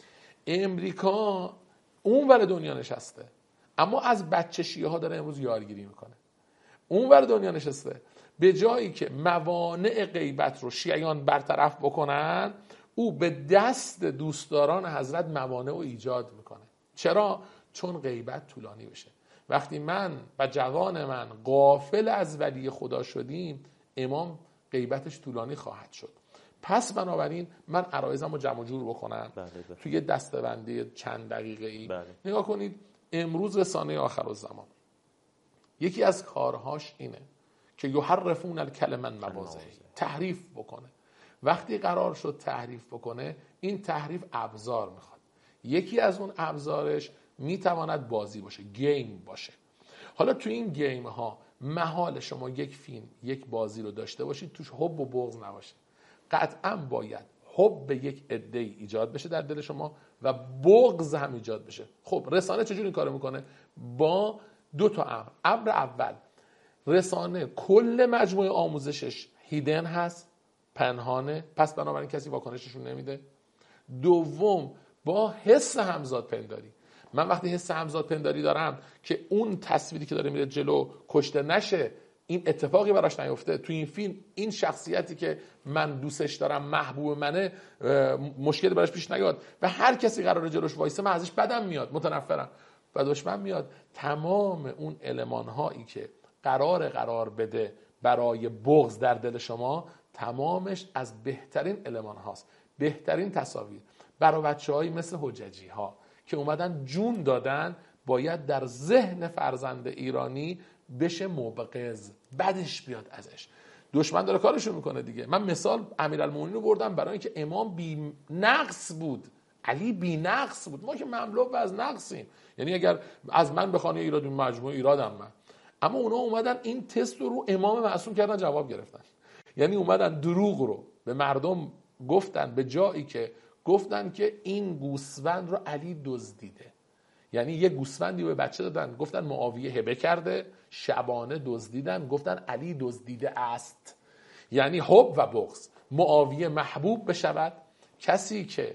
امریکا اون ور دنیا نشسته اما از بچه شیعه ها داره امروز یارگیری میکنه. اون ور دنیا نشسته به جایی که موانع غیبت رو شیعیان برطرف بکنن، او به دست دوستداران حضرت موانع رو ایجاد میکنه. چرا؟ چون غیبت طولانی بشه. وقتی من و جوان من غافل از ولی خدا شدیم، امام غیبتش طولانی خواهد شد. پس بنابراین من عرایزم رو جمع جور بکنم توی یه دسته‌بندی چند دقیقه‌ای. نگاه کنید امروز رسانه آخرالزمان یکی از کارهاش اینه که یحرفون الکلم عن مواضعه، تحریف بکنه. وقتی قرار شد تحریف بکنه، این تحریف ابزار میخواد. یکی از اون ابزارش میتواند بازی باشه، گیم باشه. حالا تو این گیم ها محال شما یک فیلم، یک بازی رو داشته باشید توش حب و بغض نباشه. قطعا باید حب به یک عده ایجاد بشه در دل شما و بغض هم ایجاد بشه. خب رسانه چجوری این کارو میکنه؟ با دو تا امر. امر اول، رسانه کل مجموعه آموزشش هیدن هست، پنهانه، پس بنابراین کسی واکنششون نمیده. دوم، با حس همزاد پنداری. من وقتی حس همزاد پنداری دارم که اون تصویری که داره میره جلو کشته نشه، این اتفاقی براش نیفته. تو این فیلم این شخصیتی که من دوستش دارم، محبوب منه، مشکلی براش پیش نیاد و هر کسی قراره جلوش وایسه من ازش بدم میاد، متنفرم و دشمن میاد. تمام اون المان هایی که قرار بده برای بغض در دل شما، تمامش از بهترین المان هاست، بهترین تصاویر. برای بچه‌هایی مثل حججی ها که اومدن جون دادن، باید در ذهن فرزند ایرانی بشه مبغض، بدش بیاد ازش. دشمن داره کارشو میکنه دیگه. من مثال امیرالمومنین رو بردم برای اینکه امام بی نقص بود، علی بی نقص بود. ما که مملو از نقصیم، یعنی اگر از من بخوان ایراد مجموعه ایرادم من، اما اونا اومدن این تست رو امام معصوم کردن، جواب گرفتن. یعنی اومدن دروغ رو به مردم گفتن، به جایی که گفتن که این گوسفند رو علی دزدیده. یعنی یه گوسفندی به بچه دادن، گفتن معاویه هبه کرده، شبانه دزدیدن، گفتن علی دزدیده است. یعنی حب و بغض. معاویه محبوب بشود، کسی که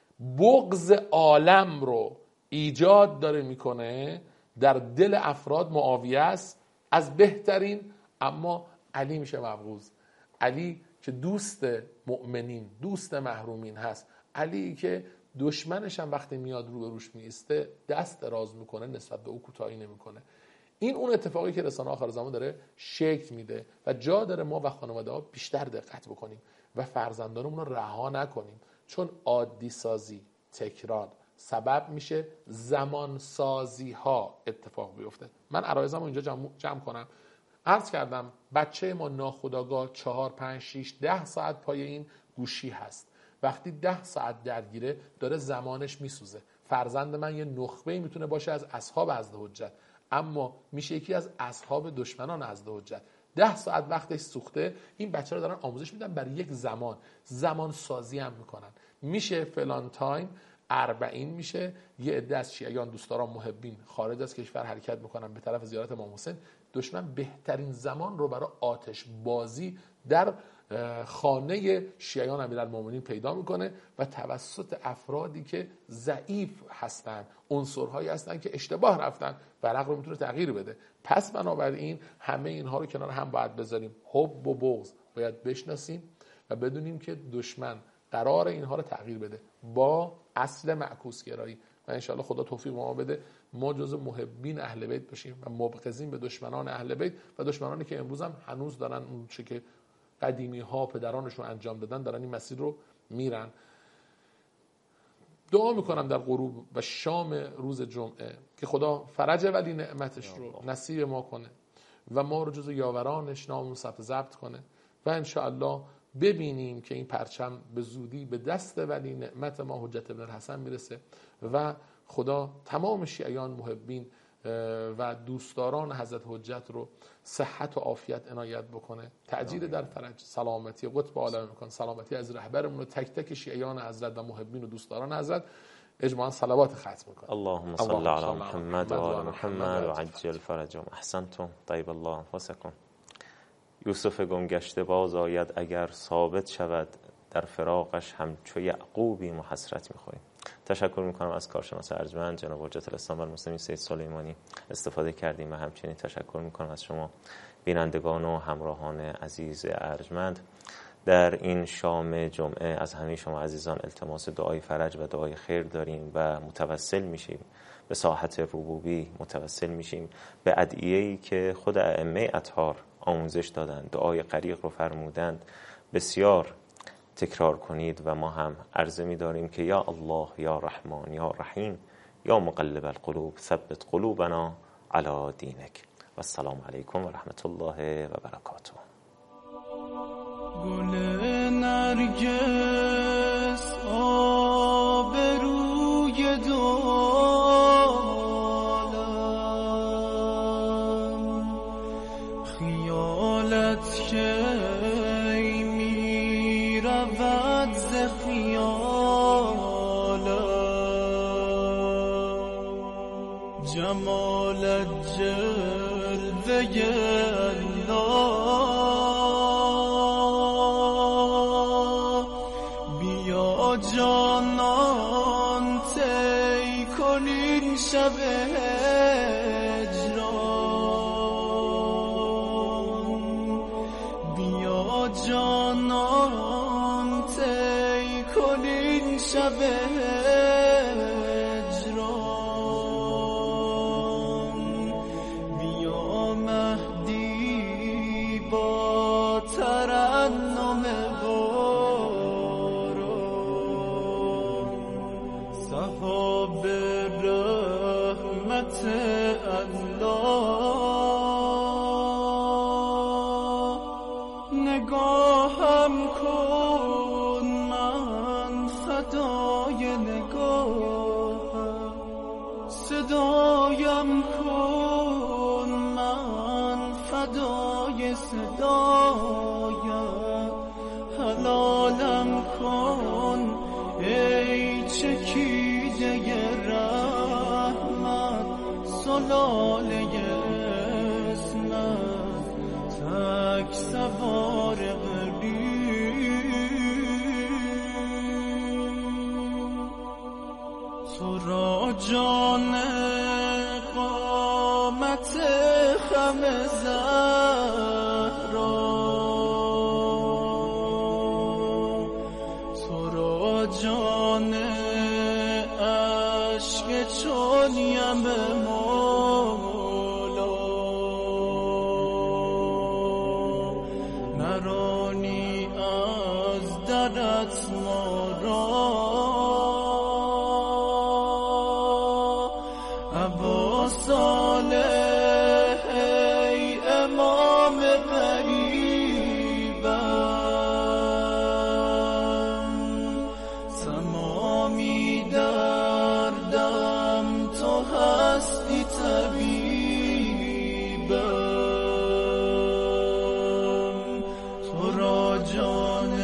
بغض عالم رو ایجاد داره میکنه در دل افراد معاویه است از بهترین، اما علی میشه مبغوض. علی که دوست مؤمنین، دوست محرومین هست، علی که دشمنش هم وقتی میاد رو به روش میسته دست دراز میکنه، نسبت به او کوتاهی نمیکنه. این اون اتفاقی که رسانه آخر زمان داره شکل میده و جا داره ما و خانواده ها بیشتر دقت بکنیم و فرزندانمون رو رها نکنیم، چون عادی سازی، تکرار سبب میشه زمان سازی ها اتفاق بیفته. من عرایزم رو اینجا جمع کنم. عرض کردم بچه ما ناخودآگاه 4 5 6 10 ساعت پای این گوشی هست. وقتی 10 ساعت درگیره داره زمانش میسوزه. فرزند من یه نخبه‌ای میتونه باشه از اصحاب حضرت حجت، اما میشه یکی از اصحاب دشمنان حضرت حجت. 10 ساعت وقتش سوخته. این بچه رو دارن آموزش میدن برای یک زمان سازی هم میکنن. میشه فلان تایم 40 میشه، یه عده از شیعیان دوستداران محبین خارج از کشور حرکت میکنن به طرف زیارت امام حسین. دشمن بهترین زمان رو برای آتش بازی در خانه شیعیان امیرالمومنین پیدا میکنه و توسط افرادی که ضعیف هستن، عنصرهایی هستن که اشتباه رفتن، ورق رو میتونه تغییر بده. پس بنابراین همه اینها رو کنار هم باید بذاریم. حب و بغض باید بشناسیم و بدونیم که دشمن قرار اینها رو تغییر بده با اصل معکوس گرایی و انشاءالله خدا توفیق ما بده ما جز محبین اهل بیت باشیم و مبغضین به دشمنان اهل بیت و دشمنانی که امروز هم هنوز دارن اون چه که قدیمی ها پدرانشون انجام دادن دارن این مسیر رو میرن. دعا میکنم در غروب و شام روز جمعه که خدا فرج ولی نعمتش رو نصیب ما کنه و ما رو جز یاورانش نامون ضبط کنه و انشاءالله ببینیم که این پرچم به زودی به دست ولی نعمت ما حجت ابن الحسن میرسه و خدا تمام شیعیان محبین و دوستداران حضرت حجت رو صحت و عافیت عنایت بکنه، تعجیل در فرج، سلامتی قطب عالم میکنه، سلامتی از رهبرمون و تک تک شیعیان حضرت و محبین و دوستداران حضرت اجماعاً صلوات ختم میکنه. اللهم صل علی محمد و آل محمد و عجل فرجهم. احسنتم، طیب الله انفسکم. یوسف گمگشته باز آید اگر ثابت شود، در فراقش همچو یعقوبی حسرت میخوریم. تشکر میکنم از کارشناس ارجمند جناب حجت الاسلام و المسلمین سید سلیمانی استفاده کردیم و همچنین تشکر میکنم از شما بینندگان و همراهان عزیز ارجمند. در این شام جمعه از همه شما عزیزان التماس دعای فرج و دعای خیر داریم و متوسل میشیم به ساحت ربوبی، متوسل میشیم به ادعیه‌ای که خود ائمه اطهار آموزش دادند، دعای غریق رو فرمودند بسیار تکرار کنید و ما هم عرضه می داریم که یا الله یا رحمان یا رحیم یا مقلب القلوب ثبت قلوبنا علی دینک و السلام علیکم و رحمت الله و برکاته. گل نرگس آبروی دولم خیالت که جمال جلوه الله بیا جانان طی کنین شب هجران جانان طی کنین شب هجران بیا مهدی با ترنم باران صحاب رحمت نگاهم کن من فدای نگاهم صدایم کن من فدای صدایم حلالم کن ای چکیده رحمت سلاله اسمت تک سوار تو را جان قامت خم زهرا تو را جان عشق چون یم مولا نرانی از درت ما را ابا صالح ای امام غریبم تمامی دردم تو هستی طبیبم تو را جان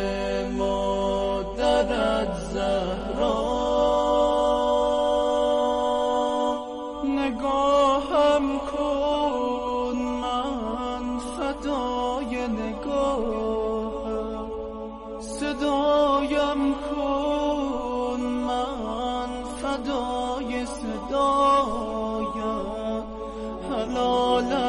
مادرت زهرا نگاهم کن من فدای نگاهم صدایم کن من فدای صدایم حلال